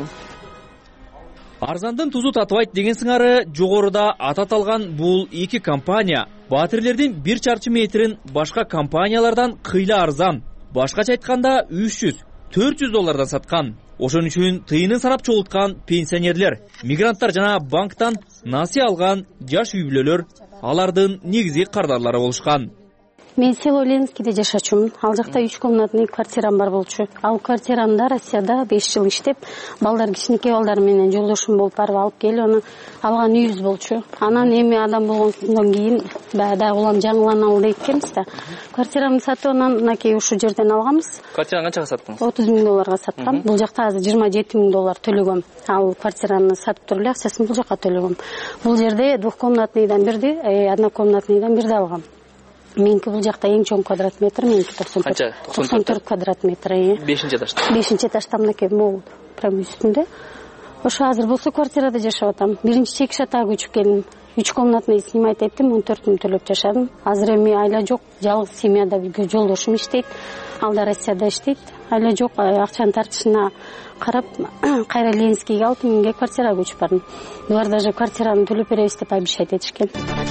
Арзандын тузу татыбайт деген сыңары жогоруда ататалган бул эки компания батирлердин бир чарчы метрин башка компаниялардан кыйла арзан, башкача айтканда үч жүз төрт жүз доллардан саткан. Ошон үчүн тыйынын санап чогулткан пенсионерлер, мигранттар жана банктан насыя алган жаш үй бүлөлөр алардын негизги кардарлары болушкан. Мен село Ленинскийде жашачумун. Ал жакта үч комнатный квартирам бар болчу. Ал квартирамда Россияда беш жыл иштеп, балдар кичинекей балдар менен жолдошум болуп барып алып келип, аны алган үйүбүз болчу. Анан эми адам болгондон кийин баягы улам жаңыланалы дейт экенбиз да. Квартирамды сатып анан мынакей ушул жерден алганбыз. Квартираны канчага саттыңыз? отуз миң долларга саткам. Бул жакта азыр жыйырма жети миң доллар төлөгөм. Ал квартираны сатып туруп эле акчасын бул жакка төлөгөм. Бул жерде двухкомнатныйдан бирди, однокомнатныйдан бирди алгам. Меники бул жакта эң чоң квадрат метр, меники токсон төрт квадрат метр. бешинчи этажда. бешинчи этажда мынакей могул прям үстүндө. Ошо азыр болсо квартирада жашап атам. Биринчи чеки шатаага көчүп келдим. үч комнатный снимать эттим, он төрт миң төлөп жашадым. Азыр эми айла жок, жалгыз семьяда жолдошум иштейт. Ал да Россияда иштейт. Айла жок, акчанын тартышына карап, кайра Ленинскийге алты миңге квартирага көчүп бардым. Булар даже квартираны төлөп беребиз деп обещать этишкен.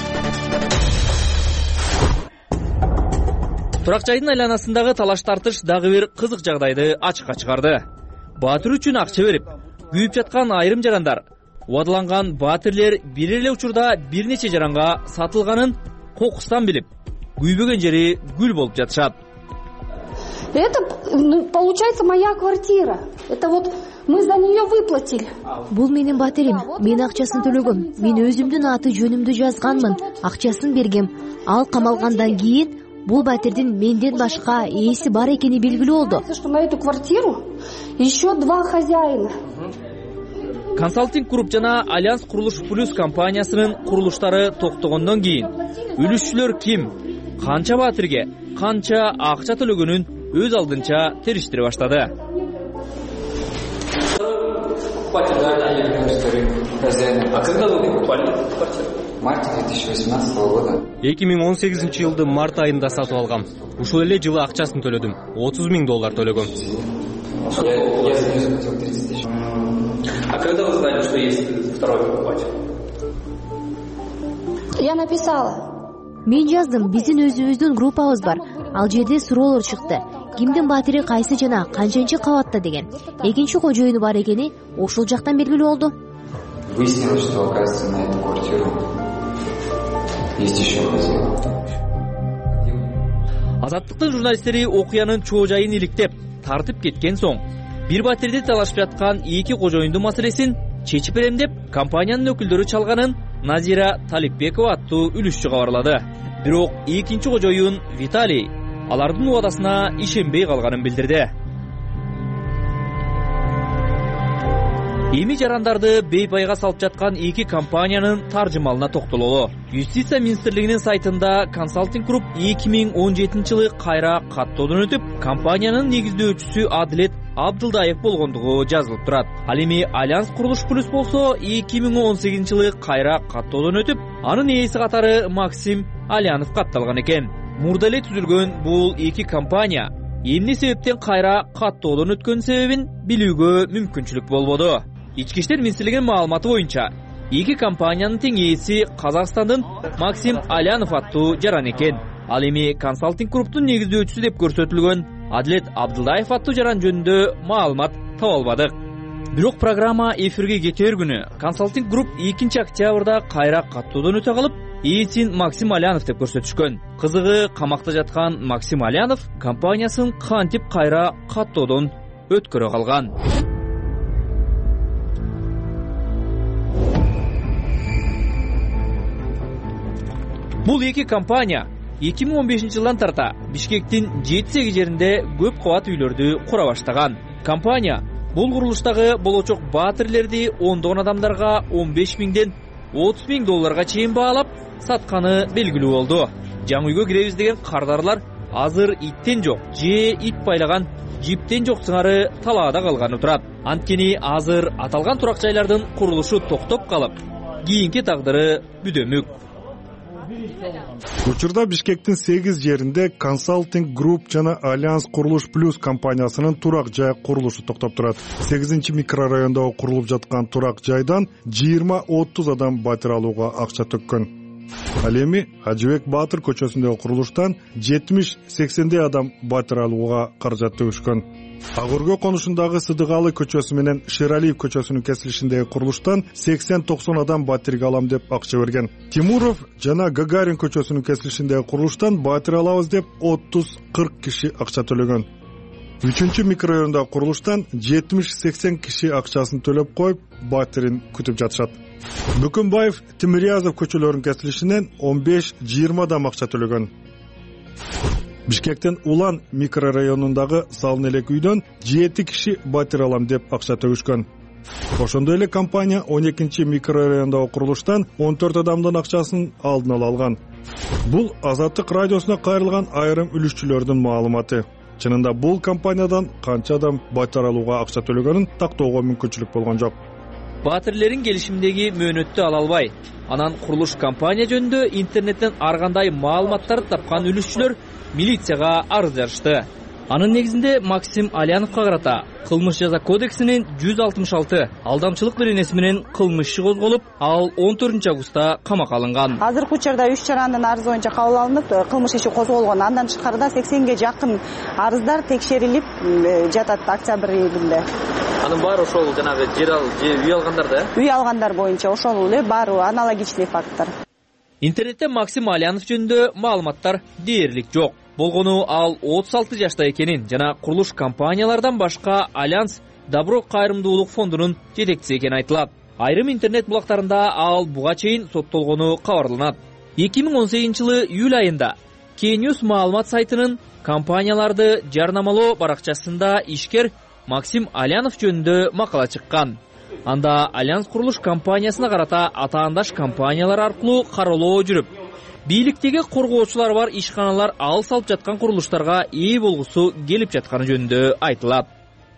Турак жайдын айланасындагы талаш тартыш дагы бир кызык жагдайды ачыкка чыгарды. Батир үчүн акча берип, күйүп жаткан айрым жарандар, убадаланган батирлер бир эле учурда бир нече жаранга сатылганын кокустан билип, күйбөгөн жери гүл болуп жатышат. Это, получается, моя квартира. Это вот мы за нее выплатили. Бул менин батирим. Мен акчасын төлөгөм. Мен өзүмдүн аты жөнүмдү жазганмын, акчасын бергем. Ал камалгандан кийин бул батирдин менден башка ээси бар экени белгилүү болду. Что на эту квартиру еще два хозяина. Консалтинг Групп жана Альянс Курулуш Плюс компаниясынын курулуштары токтогондон кийин үлүшчүлөр ким, канча батирге, канча акча төлөгөнүн өз алдынча териштире баштады. А когда вы покупали квартиру? Март две тысячи восемнадцатого года. эки миң он сегизинчи жылдын март айында сатып алгам. Ушул эле жылы акчасын төлөдүм. отуз миң доллар төлөгөм. Я, я за нее заплатил тридцать тысяч. А когда вы знали, что есть второй покупатель? Я написала. Мен жаздым, биздин өзүбүздүн группабыз бар. Ал жерде суроолор чыкты. Кимдин батири кайсы жана канчанчы кабатта деген. Экинчи кожоюну бар экени ошол жактан белгилүү болду. Выяснилось, что, оказывается, на эту квартиру есть еще хозяин. Азаттыктын журналисттери окуянын чоо жайын иликтеп, тартып кеткен соң, бир батирди талашып жаткан эки кожоюндун маселесин чечип берем деп, компаниянын өкүлдөрү чалганын Назира Талипбекова аттуу үлүшчү кабарлады. Бирок экинчи кожоюн Виталий алардын убадасына ишенбей калганын билдирди. Эми жарандарды бейпайга салып жаткан эки компаниянын таржымалына токтололу. Юстиция министрлигинин сайтында Консалтинг Групп эки миң он жетинчи жылы кайра каттоодон өтүп, компаниянын негиздөөчүсү Адилет Абдылдаев болгондугу жазылып турат. Ал эми Альянс Курулуш Плюс болсо эки миң он сегизинчи жылы кайра каттоодон өтүп, анын ээси катары Максим Алянов катталган экен. Мурда эле түзүлгөн бул эки компания эмне себептен кайра каттоодон өткөн себебин билүүгө мүмкүнчүлүк болбоду. Ички иштер министрлигинин маалыматы боюнча, эки компаниянын тең ээси Казакстандын Максим Алянов аттуу жаран экен. Ал эми Консалтинг Групптун негиздөөчүсү деп көрсөтүлгөн Адилет Абдылдаев аттуу жаран жөнүндө маалымат таба албадык. Бирок программа эфирге кетер күнү Консалтинг Групп экинчи октябрда кайра каттоодон өтө калып, ээсин Максим Алянов деп көрсөтүшкөн. Кызыгы, камакта жаткан Максим Алянов компаниясын кантип кайра каттоодон өткөрө калган. Бул эки компания эки миң он бешинчи жылдан тарта Бишкектин жети сегиз жеринде көп кабат үйлөрдү кура баштаган. Компания бул курулуштагы болочок батирлерди ондогон адамдарга он беш миңден отуз миң долларга чейин баалап сатканы белгилүү болду. Жаңы үйгө киребиз деген кардарлар азыр иттен жок, же ит байлаган жиптен жок сыңары талаада калганы турат. Анткени азыр аталган турак жайлардын курулушу токтоп калып, кийинки тагдыры бүдөмүк. Учурда Бишкектин сегиз жеринде Консалтинг Групп жана Альянс Курулуш Плюс компаниясынын турак жай курулушу токтоп турат. сегизинчи микрорайондогу курулуп жаткан турак жайдан жыйырма отуз адам батир алууга акча төккөн. Ал эми Ажыбек Баатыр көчөсүндөгү курулуштан жетимиш сексендей адам батир алууга каражат төгүшкөн. Ак Өргө конушундагы Сыдыгалы көчөсү менен Шералиев көчөсүнүн кесилишиндеги курулуштан сексен токсон адам батирге алам деп акча берген. Тимуров жана Гагарин көчөсүнүн кесилишиндеги курулуштан батир алабыз деп отуз кырк киши акча төлөгөн. үчүнчү микрорайондогу курулуштан жетимиш сексен киши акчасын төлөп коюп, батирин күтүп жатышат. Бүкүнбаев, Тимирязев көчөлөрүнүн кесилишинен он беш жыйырма адам акча төлөгөн. Бишкектин Улан микрорайонундагы Салын элек үйдөн жети киши батир алам деп акча төгүшкөн. Ошондой эле компания он экинчи микрорайондогу курулуштан он төрт адамдын акчасын алдын ала алган. Бул Азаттык радиосуна кайрылган айрым үлүшчүлөрдүн маалыматы. Чынында бул компаниядан канча адам батир алууга акча төлөгөнүн тактоого мүмкүнчүлүк болгон жок. Батирлерин келишимдеги мөөнөттү ала албай, анан курулуш компания жөнүндө интернеттен ар кандай маалыматтарды тапкан үлүшчүлөр милицияга арыз жазышты. Анын негизинде Максим Альяновго карата кылмыш жаза кодексинин жүз алтымыш алты алдамчылык беренеси менен кылмыш иши козголуп, ал он төртүнчү августта камакка алынган. Азыркы учурда үч жарандын арызы боюнча кабыл алынып, кылмыш иши козголгон. Андан тышкарыда сексенге жакын арыздар текшерилип жатат октябрь айында. Анын баары ошол жанагы жер ал, үй алгандар да? Үй алгандар боюнча ошол эле баары аналогичный факттар. Интернетте Максим Алянов жөнүндө маалыматтар дээрлик жок. болгону ал отуз алты жашта экенин жана курулуш компаниялардан башка Альянс Добро кайрымдуулук фондунун жетекчиси экени айтылат. Айрым интернет булактарында ал буга чейин соттолгону кабарланат. эки миң он сегизинчи жылы июль айында Кенюс маалымат сайтынын компанияларды жарнамалоо баракчасында ишкер Максим Алянов жөнүндө макала чыккан. Анда Альянс курулуш компаниясына карата атаандаш компаниялар аркылуу кароолоо жүрүп, бийликтеги коргоочулар бар ишканалар алыс алып жаткан курулуштарга ээ болгусу келип жатканы жөнүндө айтылат.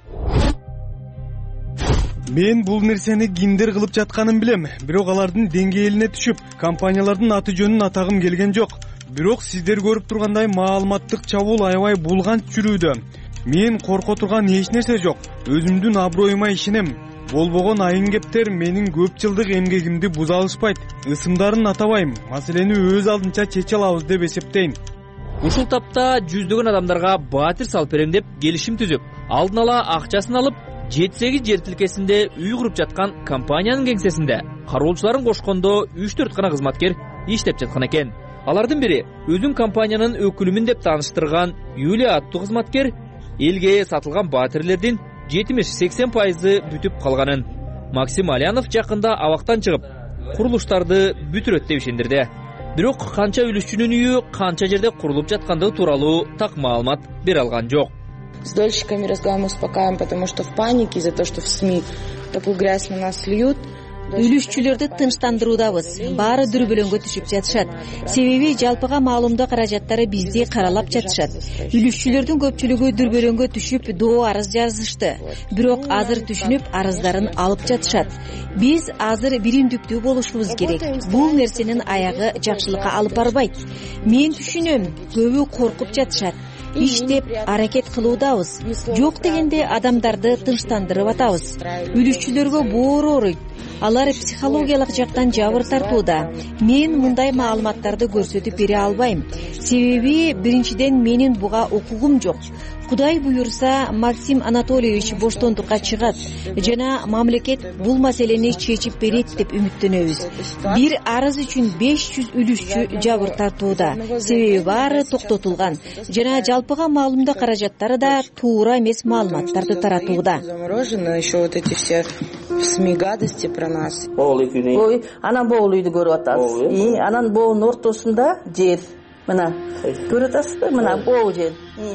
Мен бул нерсени кимдер кылып жатканын билем, бирок алардын деңгээлине түшүп, компаниялардын аты жөнүн атагым келген жок. Бирок сиздер көрүп тургандай маалыматтык чабуул аябай булганч жүрүүдө. Мен корко турган эч нерсе жок. Өзүмдүн аброюма ишенем. Болбогон айын кептер менин көп жылдык эмгегимди буза алышпайт. Ысымдарын атабайм. Маселени өз алдынча чече алабыз деп эсептейм. Ушул тапта жүздөгөн адамдарга баатыр салып берем деп келишим түзүп, алдын ала акчасын алып, жети сегиз жер тилкесинде үй куруп жаткан компаниянын кеңсесинде кароолчуларын кошкондо үч төрт гана кызматкер иштеп жаткан экен. Алардын бири өзүн компаниянын өкүлүмүн деп тааныштырган Юлия аттуу кызматкер элге сатылган баатирлердин жетимиш сексен пайызы бүтүп калганын, Максим Алянов жакында абактан чыгып, курулуштарды бүтүрөт деп ишендирди. Бирок канча үлүшчүнүн үйү канча жерде курулуп жаткандыгы тууралуу так маалымат бере алган жок. С дольщиками разговариваем, успокаиваем, потому что в панике из-за того, что в СМИ такую грязь на нас льют. Үлүшчүлөрдү тынчтандыруудабыз. Баары дүрбөлөңгө түшүп жатышат. Себеби жалпыга маалымдоо каражаттары бизди каралап жатышат. Үлүшчүлөрдүн көпчүлүгү дүрбөлөңгө түшүп доо арыз жазышты. Бирок азыр түшүнүп арыздарын алып жатышат. Биз азыр биримдиктүү болушубуз керек. Бул нерсенин аягы жакшылыкка алып барбайт. Мен түшүнөм, көбү коркуп жатышат. Иштеп аракет кылуудабыз. Жок дегенде адамдарды тынчтандырып атабыз. Үлүшчүлөргө боор ооруйт. Алар психологиялык жактан жабыр тартууда. Мен мындай маалыматтарды көрсөтүп бере албайм. Себеби биринчиден менин буга укугум жок. Кудай буюрса, Максим Анатольевич боштондукка чыгат жана мамлекет бул маселени чечип берет деп үмүттөнөбүз. Бир арыз үчүн беш жүз үлүшчү жабыр тартууда. Себеби баары токтотулган жана жалпыга маалымдоо каражаттары да туура эмес маалыматтарды таратууда. Еще вот эти все в СМИ гадости про нас. Ой, анан боол үйдү көрүп атасыз. И анан боонун ортосунда жер. Мына көрүп атасызбы? Мына боол жер.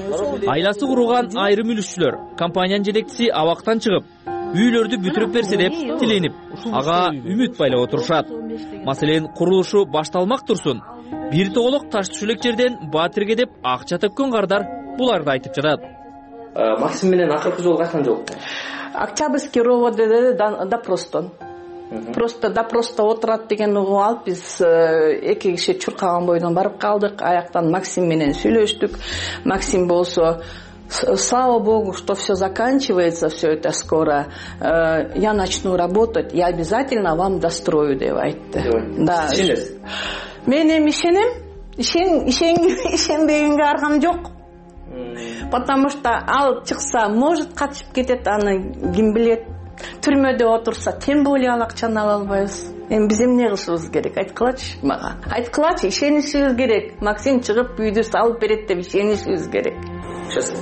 Айласы куруган айрым үлүшчүлөр компаниянын жетекчиси абактан чыгып, үйлөрдү бүтүрүп берсе деп тиленип, ага үмүт байлап отурушат. Маселен, курулушу башталмак турсун, бир тоголок таш түшөлөк жерден баатирге деп акча төккөн кардар буларды айтып жатат. Максим менен акыркы жолу качан жолуктуң? Октябрьский ровдде допростон. Просто допросто отурат деген угуп алып биз эки киши чуркаган бойдон барып калдык. Аяктан Максим менен сүйлөштүк. Максим болсо слава богу, что все заканчивается, все это скоро. Я начну работать, я обязательно вам дострою деп айтты. Да. Мен эми ишенем, ишен ишенбегенге аргам жок. Потому что ал чыкса, может качып кетет, аны ким билет. Түрмөдө отурса, тем более ал акчаны ала албайбыз. Эми биз эмне кылышыбыз керек? Айткылачы мага. Айткылачы, ишенишибиз керек. Максим чыгып үйдү салып берет деп ишенишибиз керек. Сейчас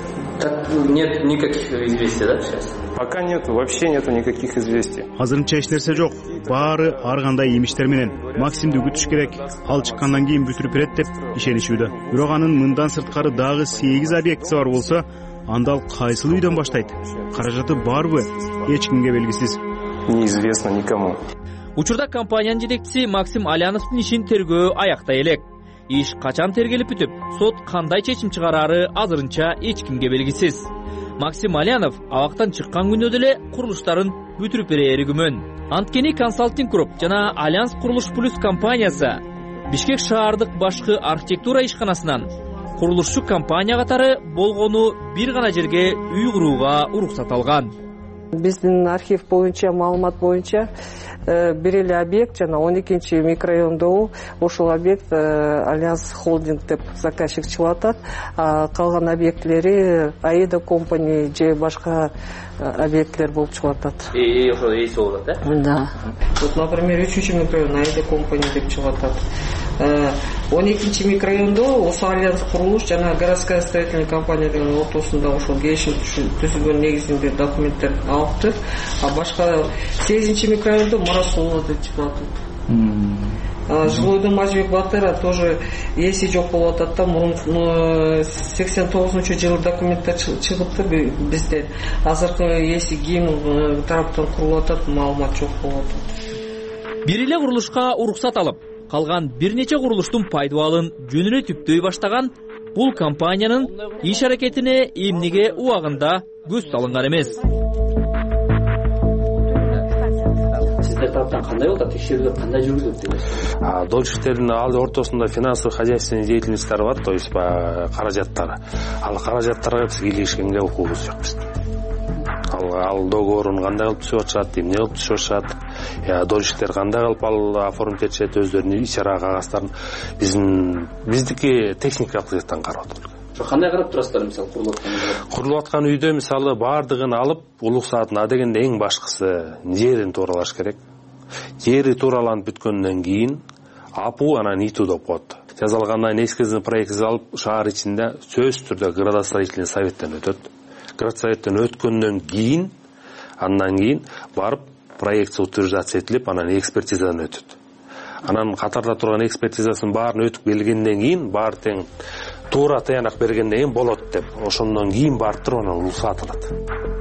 нет никаких известий, да, сейчас? Пока нет, вообще нету никаких известий. Азырынча эч нерсе жок. Баары ар кандай имиштер менен. Максимди күтүш керек. Ал чыккандан кийин бүтүрүп берет деп ишенишүүдө. Бирок анын мындан сырткары дагы сегиз объектиси бар болсо, анда ал кайсыл үйдөн баштайт? Каражаты барбы? Эч кимге белгисиз. Неизвестно никому. Учурда компаниянын жетекчиси Максим Аляновдун ишин тергөө аяктай элек. Иш качан тергелип бүтүп, сот кандай чечим чыгарары азырынча эч кимге белгисиз. Максим Алянов абактан чыккан күндө деле курулуштарын бүтүрүп берери күмөн. Анткени консалтинг групп жана Альянс курулуш плюс компаниясы Бишкек шаардык башкы архитектура ишканасынан курулушчу компания катары болгону бир гана жерге үй курууга уруксат алган. Биздин архив боюнча, маалымат боюнча бир эле объект жана он экинчи микрорайондогу ошол объект Альянс холдинг деп заказчик чыгып атат. Калган объектлери Аида компания же башка объектлер болуп чыгып атат. И ошо эйси болуп атат, э? Да. Вот, например, үчүнчү микрорайон Аида компания деп чыгып атат. он экинчи микрорайондо осы альянс курулуш жана городская строительный компания деген ортосунда ошол келишим түзүлгөн негизинде документтерди алыптыр. А башка сегизинчи микрорайондо Марат Сулуулович чыгып атат. Жилойдон Мажибек Батыра тоже эси жок болуп атат да. Мурун сексен тогузунчу жылы документтер чыгыптыр бизде. Азыркы эси ГИМ тараптан курулуп атат, маалымат жок болуп атат. Бир эле курулушка уруксат алып, калган бир нече курулуштун пайдубалын жөн эле түптөй баштаган бул компаниянын иш аракетине эмнеге убагында көз салынган эмес. Сиздер тараптан кандай болот? Текшерүүлөр кандай жүргүзүлөт дейсиз? Дольщиктердин ал ортосунда финансово хозяйственный деятельностьтары бар, то есть каражаттары. Ал каражаттарга биз кийлигишкенге укугубуз жок биздин. Ал договорун кандай кылып түзүп атышат, эмне кылып түзүп атышат, дольщиктер кандай кылып ал оформить этишет өздөрүнүн иш чара кагаздарын биздин биздики техникалык жактан карап атат. Кандай карап турасыздар мисалы курулуп аткан? Курулуп аткан үйдө мисалы баардыгын алып, улук саатына дегенде эң башкысы жерин тууралаш керек. Жери туураланып бүткөндөн кийин апу анан иту деп коет. Жазалгандан кийин эскизин проектти алып шаар ичинде сөзсүз түрдө градостроительный советтен өтөт. Градсоветтен өткөндөн кийин андан кийин барып проект утверждация этилип, анан экспертизадан өтөт. Анан катарда турган экспертизасын баарын өтүп келгенден кийин баары тең туура таянак бергенден кийин болот деп, ошондон кийин барып туруп анан уруксат алат.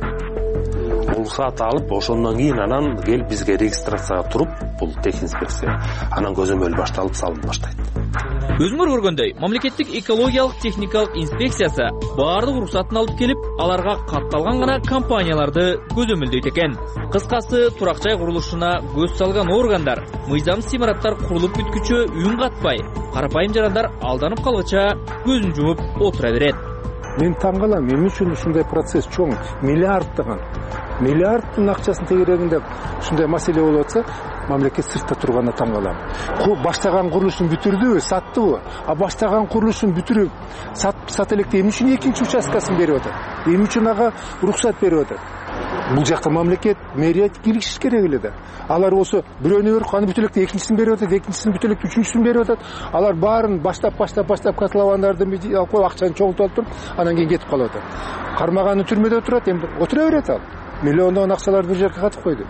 Уруксат алып, ошондон кийин анан келип бизге регистрацияга туруп, бул техинспекция анан көзөмөл башталып салынып баштайт. Өзүңөр көргөндөй, мамлекеттик экологиялык техникалык инспекциясы баардык уруксатын алып келип, аларга катталган гана компанияларды көзөмөлдөйт экен. Кыскасы, турак жай курулушуна көз салган органдар мыйзамсыз имараттар курулуп бүткүчө үн катпай, карапайым жарандар алданып калгыча көзүн жумуп отура берет. Мен таң калам, мен үчүн ушундай процесс чоң, миллиарддаган миллиарддын акчасын тегерегинде ушундай маселе болуп атса, мамлекет сыртта турганына таң калам. Баштаган курулушун бүтүрдүбү, саттыбы? А баштаган курулушун бүтүрүп, сат электе эмне үчүн экинчи участкасын берип атат? Эмне үчүн ага уруксат берип атат? Бул жакта мамлекет, мэрия киришиш керек эле да. Алар болсо бирөөнү берип, аны бүтүп электе экинчисин берип атат, экинчисин бүтүп электе үчүнчүсүн берип атат. Алар баарын баштап баштап баштап котловандарды алып коюп, акчаны чогултуп туруп, анан кийин кетип калып атат. Кармаганы түрмөдө турат, эми отура берет ал. Миллиондогон акчаларды бир жерге катып койду.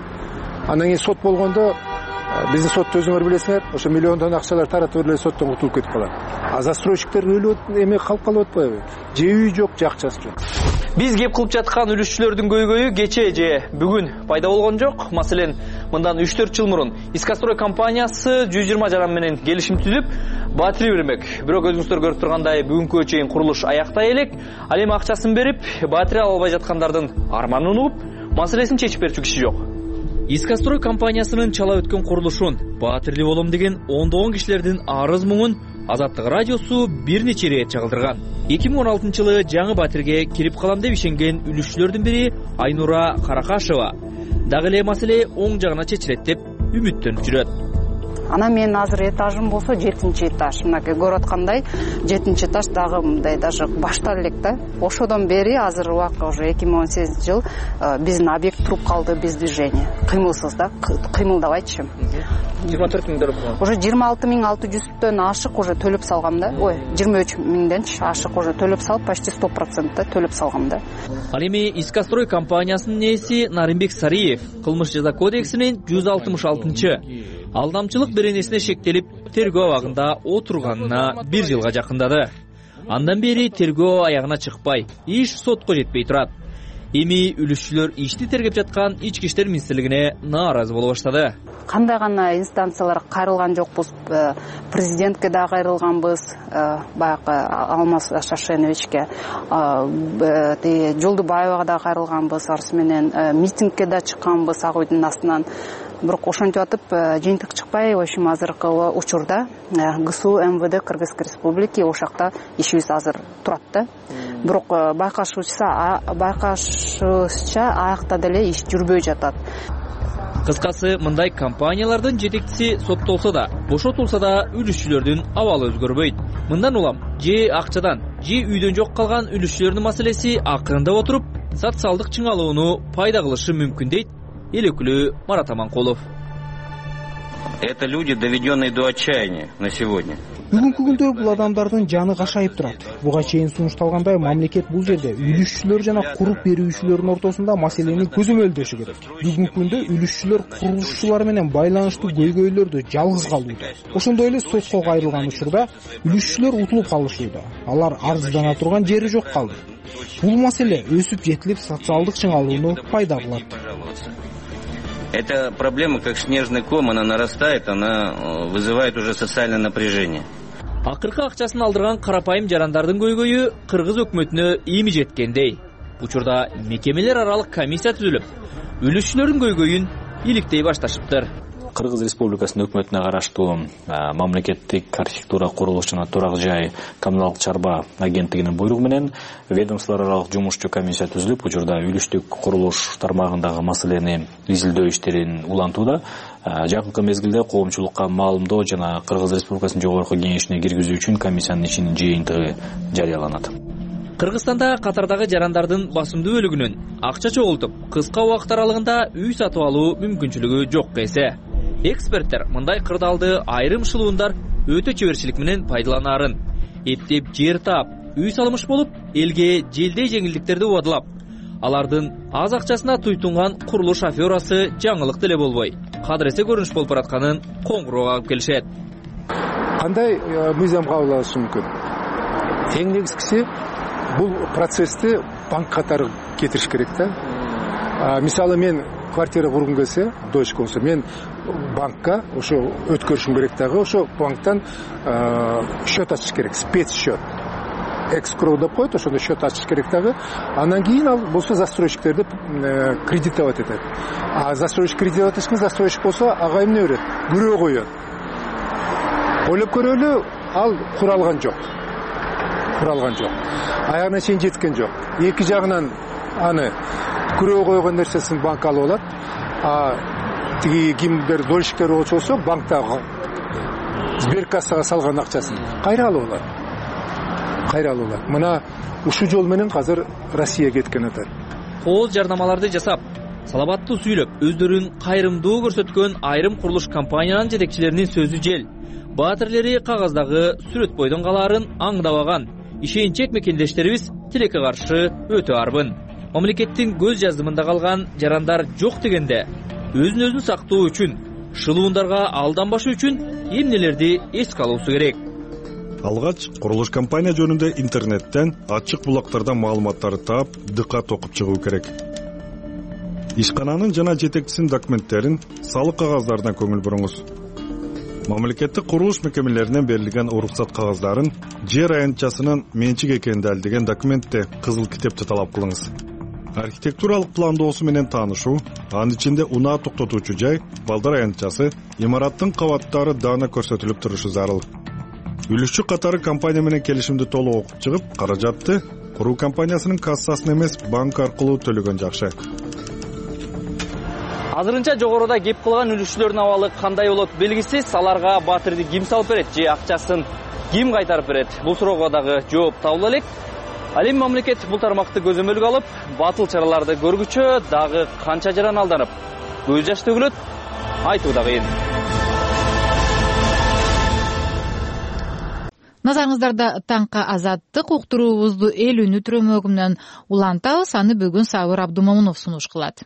Анан кийин сот болгондо, биздин сотто өзүңөр билесиңер, ошо миллиондогон акчалар таратып эле соттон кутулуп кетип калат. А застройщиктер өлүп эме калып калып атпайбы? Же үй жок, же акчасы жок. Биз кеп кылып жаткан үлүшчүлөрдүн көйгөйү кече же бүгүн пайда болгон жок. Маселен, мындан үч төрт жыл мурун Искастрой компаниясы жүз жыйырма жаран менен келишим түзүп, батири бермек. Бирок өзүңүздөр көрүп тургандай, бүгүнкү чейин курулуш аяктай элек. Ал эми акчасын берип, батири ала албай жаткандардын арманын угуп, маселесин чечип берчү киши жок. Искастрой компаниясынын чала өткөн курулушун батирлеп болом деген ондогон кишилердин арыз муңун Азаттык радиосу бир нече ирет чагылдырган. эки миң он алтынчы жылы жаңы батирге кирип калам деп ишенген үлүшчүлөрдүн бири Айнура Каракашева дагы эле маселе оң жагына чечилет деп үмүттөнүп жүрөт. Анан менин азыр этажым болсо жетинчи этаж. Мынакей көрүп аткандай жетинчи этаж дагы мындай даже башта элек да. Ошодон бери азыр убакыт уже эки миң он сегизинчи жыл биздин объект туруп калды, без движения. Кыймылсыз да, кыймылдабайчы. жыйырма төрт миң төлөп калган. Уже жыйырма алты миң алты жүздөн ашык уже төлөп салгам да. Ой, жыйырма үч миңден ашык уже төлөп салып, почти сто процент да төлөп салгам да. Ал эми Искастрой компаниясынын ээси Наримбек Сариев кылмыш жаза кодексинин жүз алтымыш алтынчы алдамчылык беренесине шектелип, тергөө абагында отурганына бир жылга жакындады. Андан бери тергөө аягына чыкпай, иш сотко жетпей турат. Эми үлүшчүлөр ишти тергеп жаткан ички иштер министрлигине нааразы боло баштады. Кандай гана инстанцияларга кайрылган жокпуз, президентке да кайрылганбыз, баягы Алмаз Шашеновичке, Жолдубаевага да кайрылганбыз, арсы менен митингке да чыкканбыз ак үйдүн астынан. Бирок ошентип атып жыйынтык чыкпай, в общем, азыркы учурда ГСУ МВД Кыргызской Республики ошакта ишибиз азыр турат да. Бирок байкашууча байкашууча аякта деле иш жүрбөй жатат. Кыскасы, мындай компаниялардын жетекчиси соттолсо да, бошотулса да үлүшчүлөрдүн абалы өзгөрбөйт. Мындан улам же акчадан, же үйдөн жок калган үлүшчүлөрдүн маселеси акырындап отуруп, социалдык чыңалууну пайда кылышы мүмкүн дейт эл өкүлү Марат Аманкулов. Это люди, доведенные до отчаяния на сегодня. Бүгүнкү күндө бул адамдардын жаны кашайып турат. Буга чейин сунушталгандай, мамлекет бул жерде үлүшчүлөр жана куруп берүүчүлөрдүн ортосунда маселени көзөмөлдөшү керек. Бүгүнкү күндө үлүшчүлөр курулушчулар менен байланыштуу көйгөйлөрдү жалгыз калууда. Ошондой эле сотко кайрылган учурда үлүшчүлөр утулуп калышууда. Алар арыздана турган жери жок калды. Бул маселе өсүп жетилип, социалдык чыңалууну пайда кылат. Эта проблема, как снежный ком, она нарастает, она вызывает уже социальное напряжение. Акыркы акчасын алдырган карапайым жарандардын көйгөйү кыргыз өкмөтүнө эми жеткендей. Учурда мекемелер аралык комиссия түзүлүп, үлүшчүлөрдүн көйгөйүн иликтей башташыптыр. Кыргыз Республикасынын өкмөтүнө караштуу мамлекеттик архитектура, курулуш жана турак жай коммуналдык чарба агенттигинин буйругу менен ведомстволор аралык жумушчу комиссия түзүлүп, учурда үлүштүк курулуш тармагындагы маселени изилдөө иштерин улантууда. Жакынкы мезгилде коомчулукка маалымдоо жана Кыргыз Республикасынын жогорку кеңешине киргизүү үчүн комиссиянын ишинин жыйынтыгы жарыяланат. Кыргызстанда катардагы жарандардын басымдуу бөлүгүнүн акча чогултуп, кыска убакыт аралыгында үй сатып алуу мүмкүнчүлүгү жок эсе. Эксперттер мындай кырдаалды айрым шылуундар өтө чеберчилик менен пайдаланаарын, эптеп жер таап, үй салымыш болуп, элге желдей жеңилдиктерди убадылап, алардын аз акчасына туйтунган курулуш аферасы жаңылык деле болбой, кадыресе көрүнүш болуп баратканын коңгуроо алып келишет. Кандай мыйзам кабыл алышы мүмкүн? Эң негизгиси бул процессти банк катары кетириш керек да. Мисалы мен квартира кургум келсе, дочка болсо, мен банкка ошо өткөрүшүм керек дагы, ошо банктан счет ачыш керек, спецсчет. Экскроу деп коет, ошондо счет ачыш керек дагы. Андан кийин ал болсо застройщиктерди кредитовать этет. А застройщик кредитовать этишин, застройщик болсо ага эмне берет? Күрөө коет. Ойлоп көрөлү, ал куралган жок. Куралган жок. Аягына чейин жеткен жок. Эки жагынан аны күрөө койгон нерсесин банк алып алат. А тиги кимдер дольщиктер болсо банктагы сберкассага салган акчасын кайра алып алат. Кайра алып алат. Мына ушул жол менен азыр Россия кеткен атат. Кол жардамаларды жасап, салабаттуу сүйлөп, өздөрүн кайрымдуу көрсөткөн айрым курулуш компаниянын жетекчилеринин сөзү жел. Баатырлери кагаздагы сүрөт бойдон калаарын аңдабаган ишенчек мекендештерибиз тилекке каршы өтө арбын. Мамлекеттин көз жазымында калган жарандар жок дегенде, өзүн өзүн сактоо үчүн, шылуундарга алданбашы үчүн эмнелерди эске алуусу керек. Алгач курулуш компания жөнүндө интернеттен, ачык булактардан маалыматтарды таап, дыкат окуп чыгуу керек. Ишкананын жана жетекчисинин документтерин, салык кагаздарына көңүл буруңуз. Мамлекеттик курулуш мекемелеринен берилген уруксат кагаздарын, жер аянтчасынын менчик экенин далилдеген документте кызыл китепте талап кылыңыз. Архитектуралык пландоосу менен таанышуу, анын ичинде унаа токтотуучу жай, балдар аянтчасы, имараттын кабаттары даана көрсөтүлүп турушу зарыл. Үлүшчү катары компания менен келишимди толук окуп чыгып, каражатты куруу компаниясынын кассасына эмес, банк аркылуу төлөгөн жакшы. Азырынча жогоруда кеп кылган үлүшчүлөрдүн абалы кандай болот белгисиз, аларга баатырды ким салып берет же акчасын ким кайтарып берет? Бул суроого дагы жооп табыла элек. Ал эми мамлекет бул тармакты көзөмөлгө алып, батыл чараларды көргүчө дагы канча жаран алданып, көз жаш төгүлөт, айтуу да кыйын. Назарыңыздарда таңкы азаттык уктуруубузду эл үнү түрөмөгү менен улантабыз. Аны бүгүн Сабыр Абдумомунов сунуш кылат.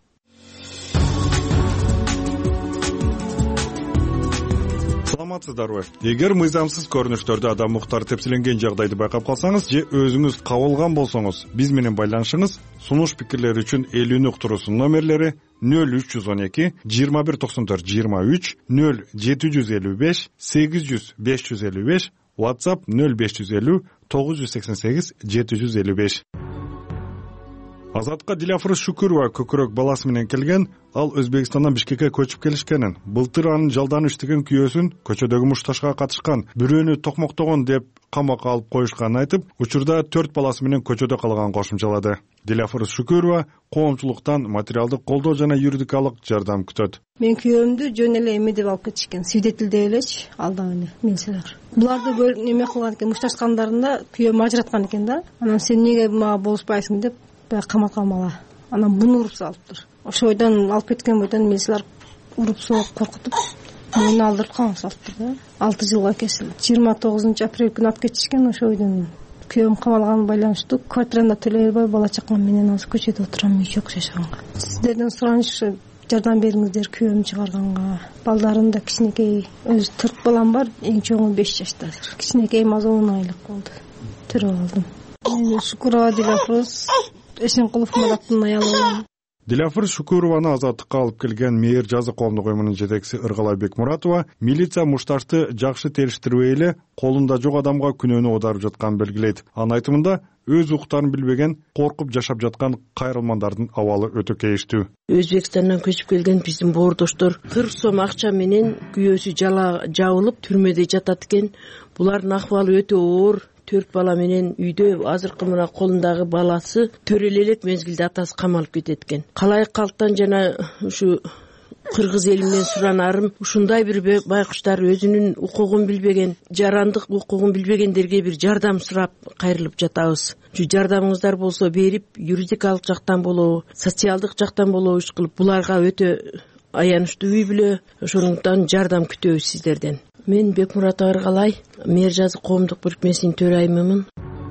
Саламатсыздарбы? Эгер мыйзамсыз көрүнүштөрдө адам укуктары тепселенген жагдайды байкап калсаңыз же өзүңүз кабылган болсоңуз, биз менен байланышыңыз. Сунуш пикирлер үчүн эл үнү уктуруусунун номерлери нөл үч жүз он эки жыйырма бир токсон төрт жыйырма үч, нөл жети жүз элүү беш сегиз жүз беш жүз элүү беш, WhatsApp нөл беш жүз элүү тогуз жүз сексен сегиз жети жүз элүү беш. Азатка Диляфрыз Шүкүрова көкүрөк баласы менен келген, ал Өзбекстандан Бишкекке көчүп келишкенин, былтыр анын жалданып иштеген күйөөсүн көчөдөгү мушташка катышкан, бирөөнү токмоктогон деп камакка алып коюшканын айтып, учурда төрт баласы менен көчөдө калганын кошумчалады. Диляфрыз Шүкүрова коомчулуктан материалдык колдоо жана юридикалык жардам күтөт. Мен күйөөмдү жөн эле эме деп алып кетишкен, свидетель деп элечи, алдап эле милициялар. Буларды бөлүп неме кылган экен, мушташкандарында күйөөм ажыраткан экен да. Анан сен эмнеге мага болушпайсың деп камакка алмала. Анан буну уруп салыптыр. Ошо бойдон алып кеткен бойдон милициялар уруп соғып коркутуп мени алдырткан салыптыр да. алты жылга кесилди. жыйырма тогузунчу апрель күнү алып кетишкен, ошол үйдөн күйөөм камалган байланыштуу квартираны төлөй албай бала чакам менен азыр көчөдө отурам, үй жок жашаганга. Сиздерден сураныш жардам бериңиздер күйөөм чыгарганга. Балдарым да кичинекей, өзү төрт балам бар, эң чоңу беш жаштадыр. Кичинекейим азыр он айлык болду. Төрөп алдым. Мен Шукурова Дилафрыз, Эшенкулов Мураттын аялы. Дилафыр Шукурованы азаттыкка алып келген Мейир жазык коомдук уюмунун жетекчиси Ыргалай Бекмуратова милиция мушташты жакшы териштирбей эле колунда жок адамга күнөөнү оодарып жатканын белгилейт. Анын айтымында өз укуктарын билбеген, коркуп жашап жаткан кайрылмандардын абалы өтө кейиштүү. Өзбекстандан көчүп келген биздин боордоштор кырк сом акча менен күйөөсү жабылып түрмөдө жатат экен. Булардын акыбалы өтө оор. Төрт бала менен үйдө азыркы мына колундагы баласы төрөлө элек мезгилде атасы камалып кетет экен. Калай калктан жана ушу кыргыз элинен суранарым, ушундай бир байкуштар өзүнүн укугун билбеген, жарандык укугун билбегендерге бир жардам сурап кайрылып жатабыз. Ушу жардамыңыздар болсо берип, юридикалык жактан болобу, социалдык жактан болобу иш кылып, буларга өтө аянычтуу үй бүлө, ошондуктан жардам күтөбүз сиздерден. Мен Бекмуратова Ыргалай, Мейир жазык коомдук бирикмесинин төрайымымын.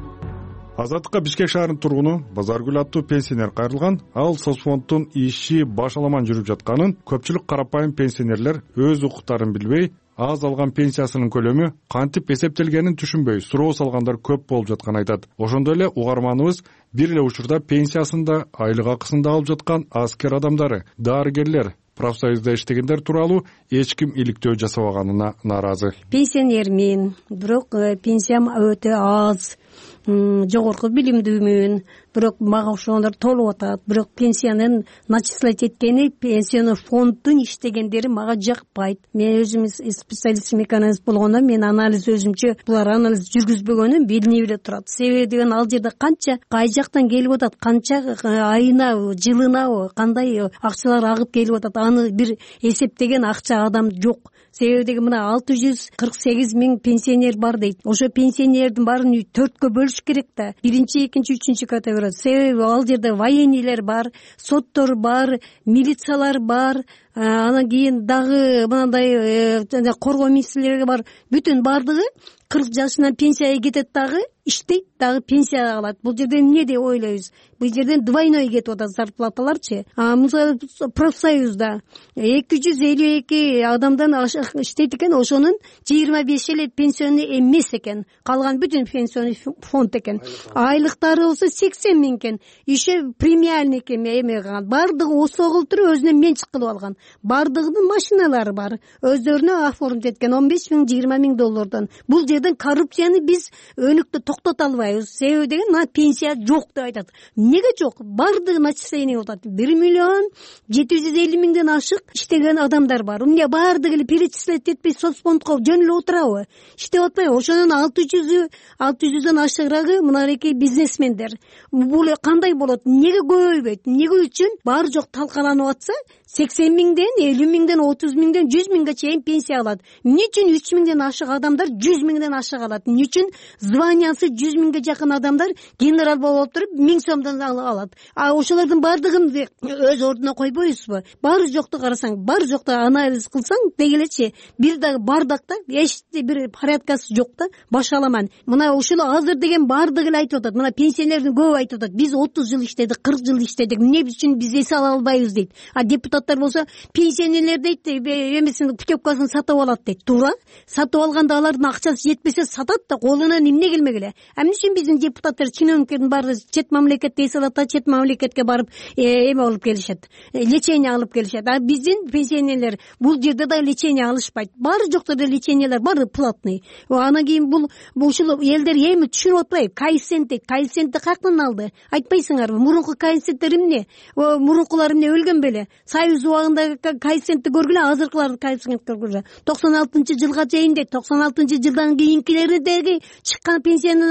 Азаттыкка Бишкек шаарынын тургуну Базаргүл аттуу пенсионер кайрылган. Ал соцфонддун иши башаламан жүрүп жатканын, көпчүлүк карапайым пенсионерлер өз укуктарын билбей, аз алган пенсиясынын көлөмү кантип эсептелгенин түшүнбөй суроо салгандар көп болуп жатканын айтат. Ошондой эле угарманыбыз бир эле учурда пенсиясын да, айлык акысын да алып жаткан аскер адамдары, дарыгерлер, профсоюзда иштегендер тууралуу эч ким иликтөө жасабаганына нааразы. Пенсионермин, бирок пенсиям өтө аз. Жогорку билимдүүмүн, бирок мага ошондор толуп атат. Бирок пенсиянын начислать эткени пенсионный фонддун иштегендери мага жакпайт. Мен өзүм специалист меканист болгондон мен анализ өзүмчө булар анализ жүргүзбөгөнүм билинип эле турат. Себеби деген ал жерде канча кай жактан келип атат, канча айына, жылына кандай акчалар агып келип атат, аны бир эсептеген акча адам жок. Себеби деген мына алты жүз кырк сегиз миң пенсионер бар дейт. Ошо пенсионердин баарын төрткө бөлүш керек да. Биринчи, экинчи, үчүнчү категория. Себеби ал жерде военныйлер бар, соттор бар, милициялар бар, анан кийин дагы мындай коргоо министрлери бар. Бүтүн бардыгы кырк жашынан пенсияга кетет, дагы иштейт, дагы пенсия алат. Бул жерден эмне деп ойлойбуз? Бул жерден двойной кетип атат зарплаталарчы. А мисалы профсоюзда эки жүз элүү эки адамдан ашык иштейт экен, ошонун жыйырма беш эле пенсионный эмес экен. Калган бүтүн пенсионный фонд экен. Айлыктары болсо сексен миң экен. Еще премиальный экен, эме калган. Бардыгы осогул туруп өзүнө менчик кылып алган. Бардыгынын машиналары бар. Өздөрүнө оформить эткен он беш миң, жыйырма миң доллардан. Бул жерден коррупцияны биз өнүктө токтото албайбыз. Себеби деген мына пенсия жок деп айтат. Неге жок? Бардыгы начисление болот. бир миллион жети жүз элүү миңден ашык иштеген адамдар бар. Эмне бардыгы эле перечислять этпей соцфондко жөн эле отурабы? Иштеп атпайбы? Ошонун алты жүз алты жүздөн ашыгырагы мынакей бизнесмендер. Бул кандай болот? Неге көбөйбөйт? Неге үчүн баары жок талкаланып атса, сексен миңден, элүү миңден, отуз миңден, жүз миңге чейин пенсия алат. Эмне үчүн үч миңден ашык адамдар жүз миңден ашык алат? Эмне үчүн званиясы жүз миңге жакын адамдар генерал болуп туруп миң сомдон алат? А ошолордун бардыгын өз ордуна койбойбузбу? Баары жокту карасаң, баары жокту анализ кылсаң дегелечи, бир дагы бардакта эч бир порядкасы жок да, башаламан. Мына ушул азыр деген бардыгы эле айтып атат. Мына пенсионердин көбү айтып атат. Биз отуз жыл иштедик, кырк жыл иштедик. Эмне үчүн биз эс ала албайбыз дейт. А депутаттар болсо пенсионерлер дейт, эмесин путевкасын сатып алат дейт. Туура. Сатып алганда алардын акчасы жетпесе сатат да, колунан эмне келмек эле. Эмне үчүн биздин депутаттар, чиновниктердин баары чет мамлекетте эс алат да, чет мамлекетке барып эме алып келишет, лечение алып келишет. А биздин пенсионерлер бул жерде да лечение алышпайт. Баары жокто да лечениелер баары платный. Анан кийин бул ушул элдер эми түшүнүп атпайбы? Коэффициент дейт. Коэффициентти каяктан алды? Айтпайсыңарбы? Мурунку коэффициенттер эмне? Мурункулар эмне өлгөн беле? Союз убагында коэффициентти көргүлө, азыркыларды коэффициентти көргүлө. токсон алтынчы жылга чейин дейт. токсон алтынчы жылдан кийинкилердеги чыккан пенсионерлер беш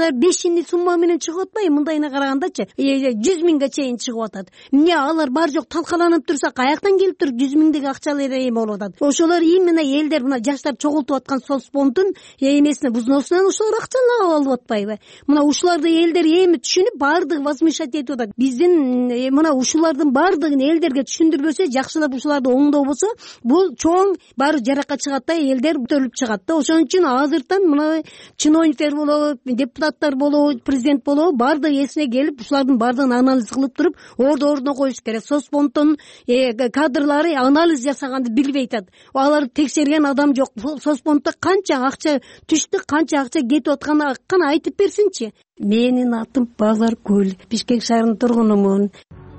кичине сумма менен чыгып атпайбы? Мындайына карагандачы жүз миңге чейин чыгып атат. Эмне алар бар жок талкаланып турса каяктан келип туруп жүз миңдеги акчалар эме болуп атат? Ошолор именно элдер мына жаштар чогултуп аткан соцфонддун эмесине бузносунан ушулар акчаны алып атпайбы? Мына ушуларды элдер эми түшүнүп баардыгы возмущать этип атат. Биздин мына ушулардын баардыгын элдерге түшүндүрбөсө, жакшылап ушуларды оңдобосо, бул чоң баары жаракка чыгат да, элдер төрүлүп чыгат да. Ошон үчүн азыртан мына чиновниктер болобу, депутаттар болобу, президент болобу, баардыгы эсине келип ушулардын баардыгын анализ кылып туруп, ордо-ордуна коюш керек. Соцфонддун кадрлары анализ жасаганды билбей атат. Аларды текшерген адам жок. Соцфонддо канча акча түштү, канча акча кетип атканын кана айтып берсинчи. Менин атым Базар Көл, Бишкек шаарынын тургунумун.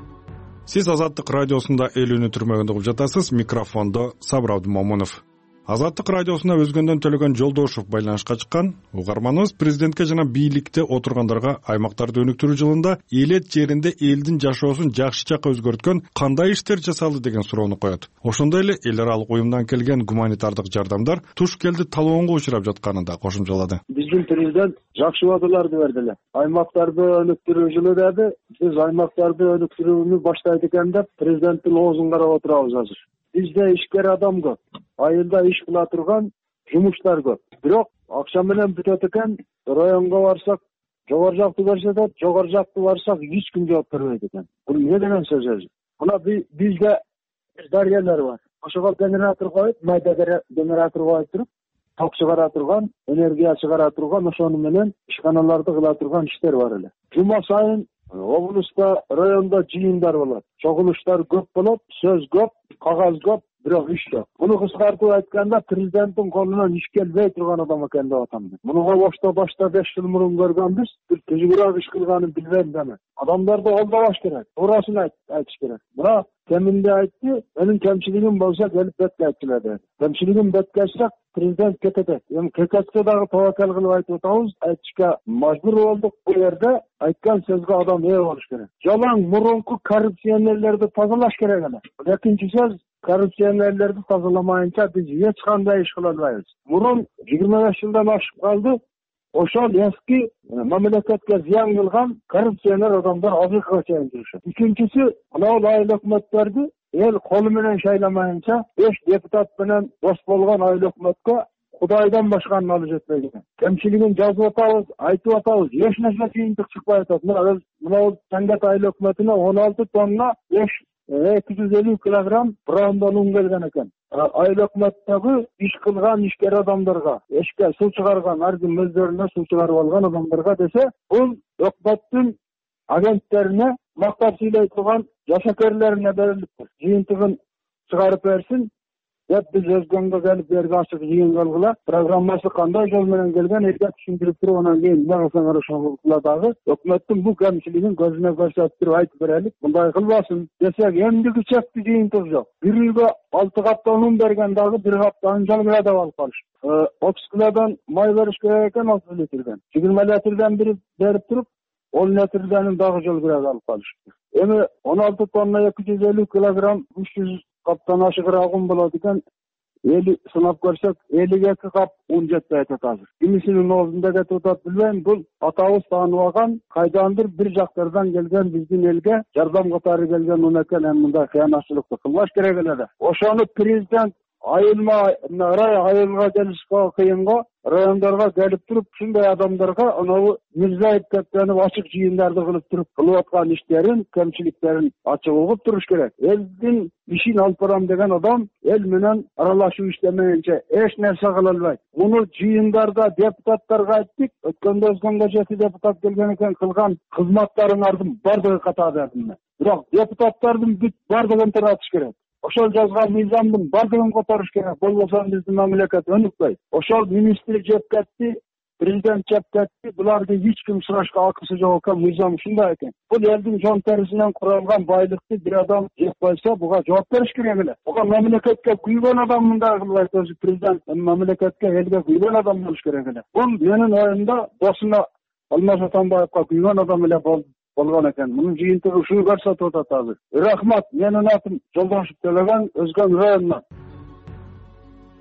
Сиз Азаттык радиосунда эл үнү түрмөгүндө угуп жатасыз. Микрофондо Сабыр Абдымомунов. Азаттык радиосуна өзгөндөн Төлөгөн Жолдошев байланышка чыккан. Угарманыбыз президентке жана бийликте отургандарга аймактарды өнүктүрүү жылында элет жеринде элдин жашоосун жакшы жакка өзгөрткөн кандай иштер жасалды деген суроону коет. Ошондой эле эл аралык уюмдан келген гуманитардык жардамдар туш келди талоонго учурап жатканын да кошумчалады. Биздин президент жакшы убадаларды берди эле. Аймактарды өнүктүрүү жылы деди. Биз аймактарды өнүктүрүүнү баштайт экен деп президенттин оозун карап отурабыз азыр. Бизде ишкер адам көп. Айылда иш кыла турган жумуштар көп. Бирок акча менен бүтөт экен. Районго барсак, жогору жакты көрсөтөт, жогору жакты барсак, эч ким жооп бербейт экен. Бул эмне деген сөз өзү? Мына бизде дарыялар бар. Ошого генератор коюп, майда генератор коюп туруп, ток чыгара турган, энергия чыгара турган, ошону менен ишканаларды кыла турган иштер бар эле. Жума сайын облуста, районда жыйындар болот. Чогулуштар көп болот, сөз көп, кагаз көп, бирок иш жок. Муну кыскартып айтканда, президенттин колунан иш келбей турган адам экен деп атам. Мунуга башта башта беш жыл мурун көргөнбүз, бир түзүгүрөөк иш кылганын билбейм деме. Адамдарды колдобош керек, туурасын айтыш керек. Бирок кеминде айтты, менин кемчилигим болсо келип бетке айтчылар деди. Кемчилигим бетке айтсак, президент кетет. Эми кететсе дагы табакал кылып айтып атабыз, айтышка мажбур болдук. Бул жерде айткан сөзгө адам ээ болуш керек. Жалаң мурунку коррупционерлерди тазалаш керек эле. Экинчи сөз, коррупционерлерди тазаламайынча биз эч кандай иш кыла албайбыз. Мурун жыйырма беш жылдан ашып калды. Ошол эски мамлекетке зыян кылган коррупционер адамдар азыркыга чейин жүрүшөт. Экинчиси, мына айыл өкмөттөрдү эл колу менен шайламайынча беш депутат менен дос болгон айыл өкмөткө Кудайдан башканы алып жетпейт экен. Кемчилигин жазып атабыз, айтып атабыз, эч нерсе жыйынтык чыкпай атат. Мына мына Таңгат айыл өкмөтүнө он алты тонна беш эки жүз элүү килограмм брондан ун келген экен. Айыл өкмөттөгү иш кылган ишкер адамдарга, эшке суу чыгарган, ар ким өздөрүнө суу чыгарып алган адамдарга десе, бул өкмөттүн агенттерине, мактап сүйлөй турган жашакерлерине берилиптир. Жыйынтыгын чыгарып берсин деп биз өзгөнгө келип берги ачык жыйын кылгыла. Программасы кандай жол менен келген элге түшүндүрүп туруп, анан кийин эмне кылсаңар ошону кыла дагы өкмөттүн бул кемчилигин көзүнө көрсөтүп туруп айтып берелик. Мындай кылбасын десек, эмдиги чекти жыйынтык жок. Бир үйгө алты каптан ун берген дагы бир каптан жалгыра деп алып калышты. отуз килодан май бериш керек экен отуз литрден. жыйырма литрден бир берип туруп, он литрден дагы жалгыра алып калышты. Эми он алты тонна эки жүз элүү килограмм үч жүз каптан ашыгыраак ун болот экен. Эли сынап көрсөк, элүү эки кап ун жетпей атат азыр. Кимисинин оозунда кетип атат билбейм. Бул атабыз таанып алган, кайдандыр бир жактардан келген биздин элге жардам катары келген ун экен. Эми мындай кыянатчылыкты кылбаш керек эле да. Ошону президент айылма, рай айылга келишке кыйынга, райондорго келип туруп, ушундай адамдарга анау Мирзаев кептенип ачык жыйындарды кылып туруп, кылып аткан иштерин, кемчиликтерин ачык угуп туруш керек. Элдин ишин алып барам деген адам эл менен аралашуу иштемейинче эч нерсе кыла албайт. Муну жыйындарда депутаттарга айттык. Өткөндө өзгөнгө жети депутат келген экен, кылган кызматтарыңардын бардыгы ката бердим. Бирок депутаттардын бүт бардыгын таратыш керек. Ошол жазган мыйзамдын бардыгын которуш керек. Болбосо биздин мамлекет өнүкпөйт. Ошол министр жеп кетти, президент жеп кетти. Буларды эч ким сурашка акысы жок экен. Мыйзам ушундай экен. Бул элдин жон терисинен куралган байлыкты бир адам жеп койсо, буга жооп бериш керек эле. Буга мамлекетке күйгөн адам мындай кылбайт. Өзү президент мамлекетке, элге күйгөн адам болуш керек эле. Бул менин оюмда досуна Алмаз Атамбаевка күйгөн адам эле болду. болгон экен. Мунун жыйынтыгы ушул көрсөтүп атат азыр. Рахмат, менин атым Жолдошев Төлөгөн, Өзгөн районунан.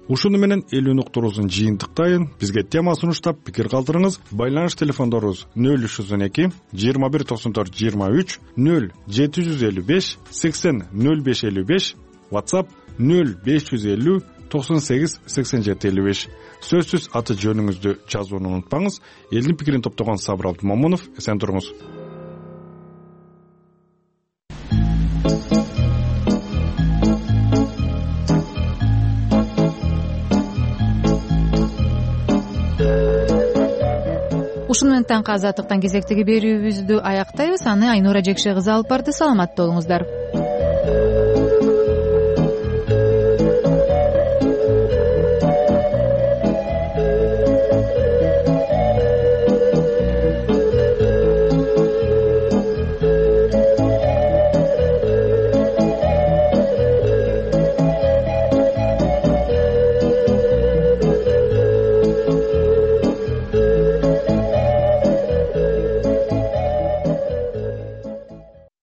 ушуну менен элүүнү уктуруусун жыйынтыктайын. Бизге тема сунуштап пикир калтырыңыз. Байланыш телефондорубуз нөл үч жүз он эки жыйырма бир токсон төрт жыйырма үч, нөл жети жүз элүү беш сексен нөл беш элүү беш, WhatsApp нөл беш жүз элүү токсон сегиз сексен жети элүү беш. Сөзсүз аты жөнүңүздү жазууну унутпаңыз. Элдин пикирин топтогон Сабыр Абдумомунов, эсен туруңуз. Ушуну менен таңкы азаттыктан кезектеги берүүбүздү аяктайбыз. Аны Айнура Жекше кызы алып барды. Саламатта болуңуздар.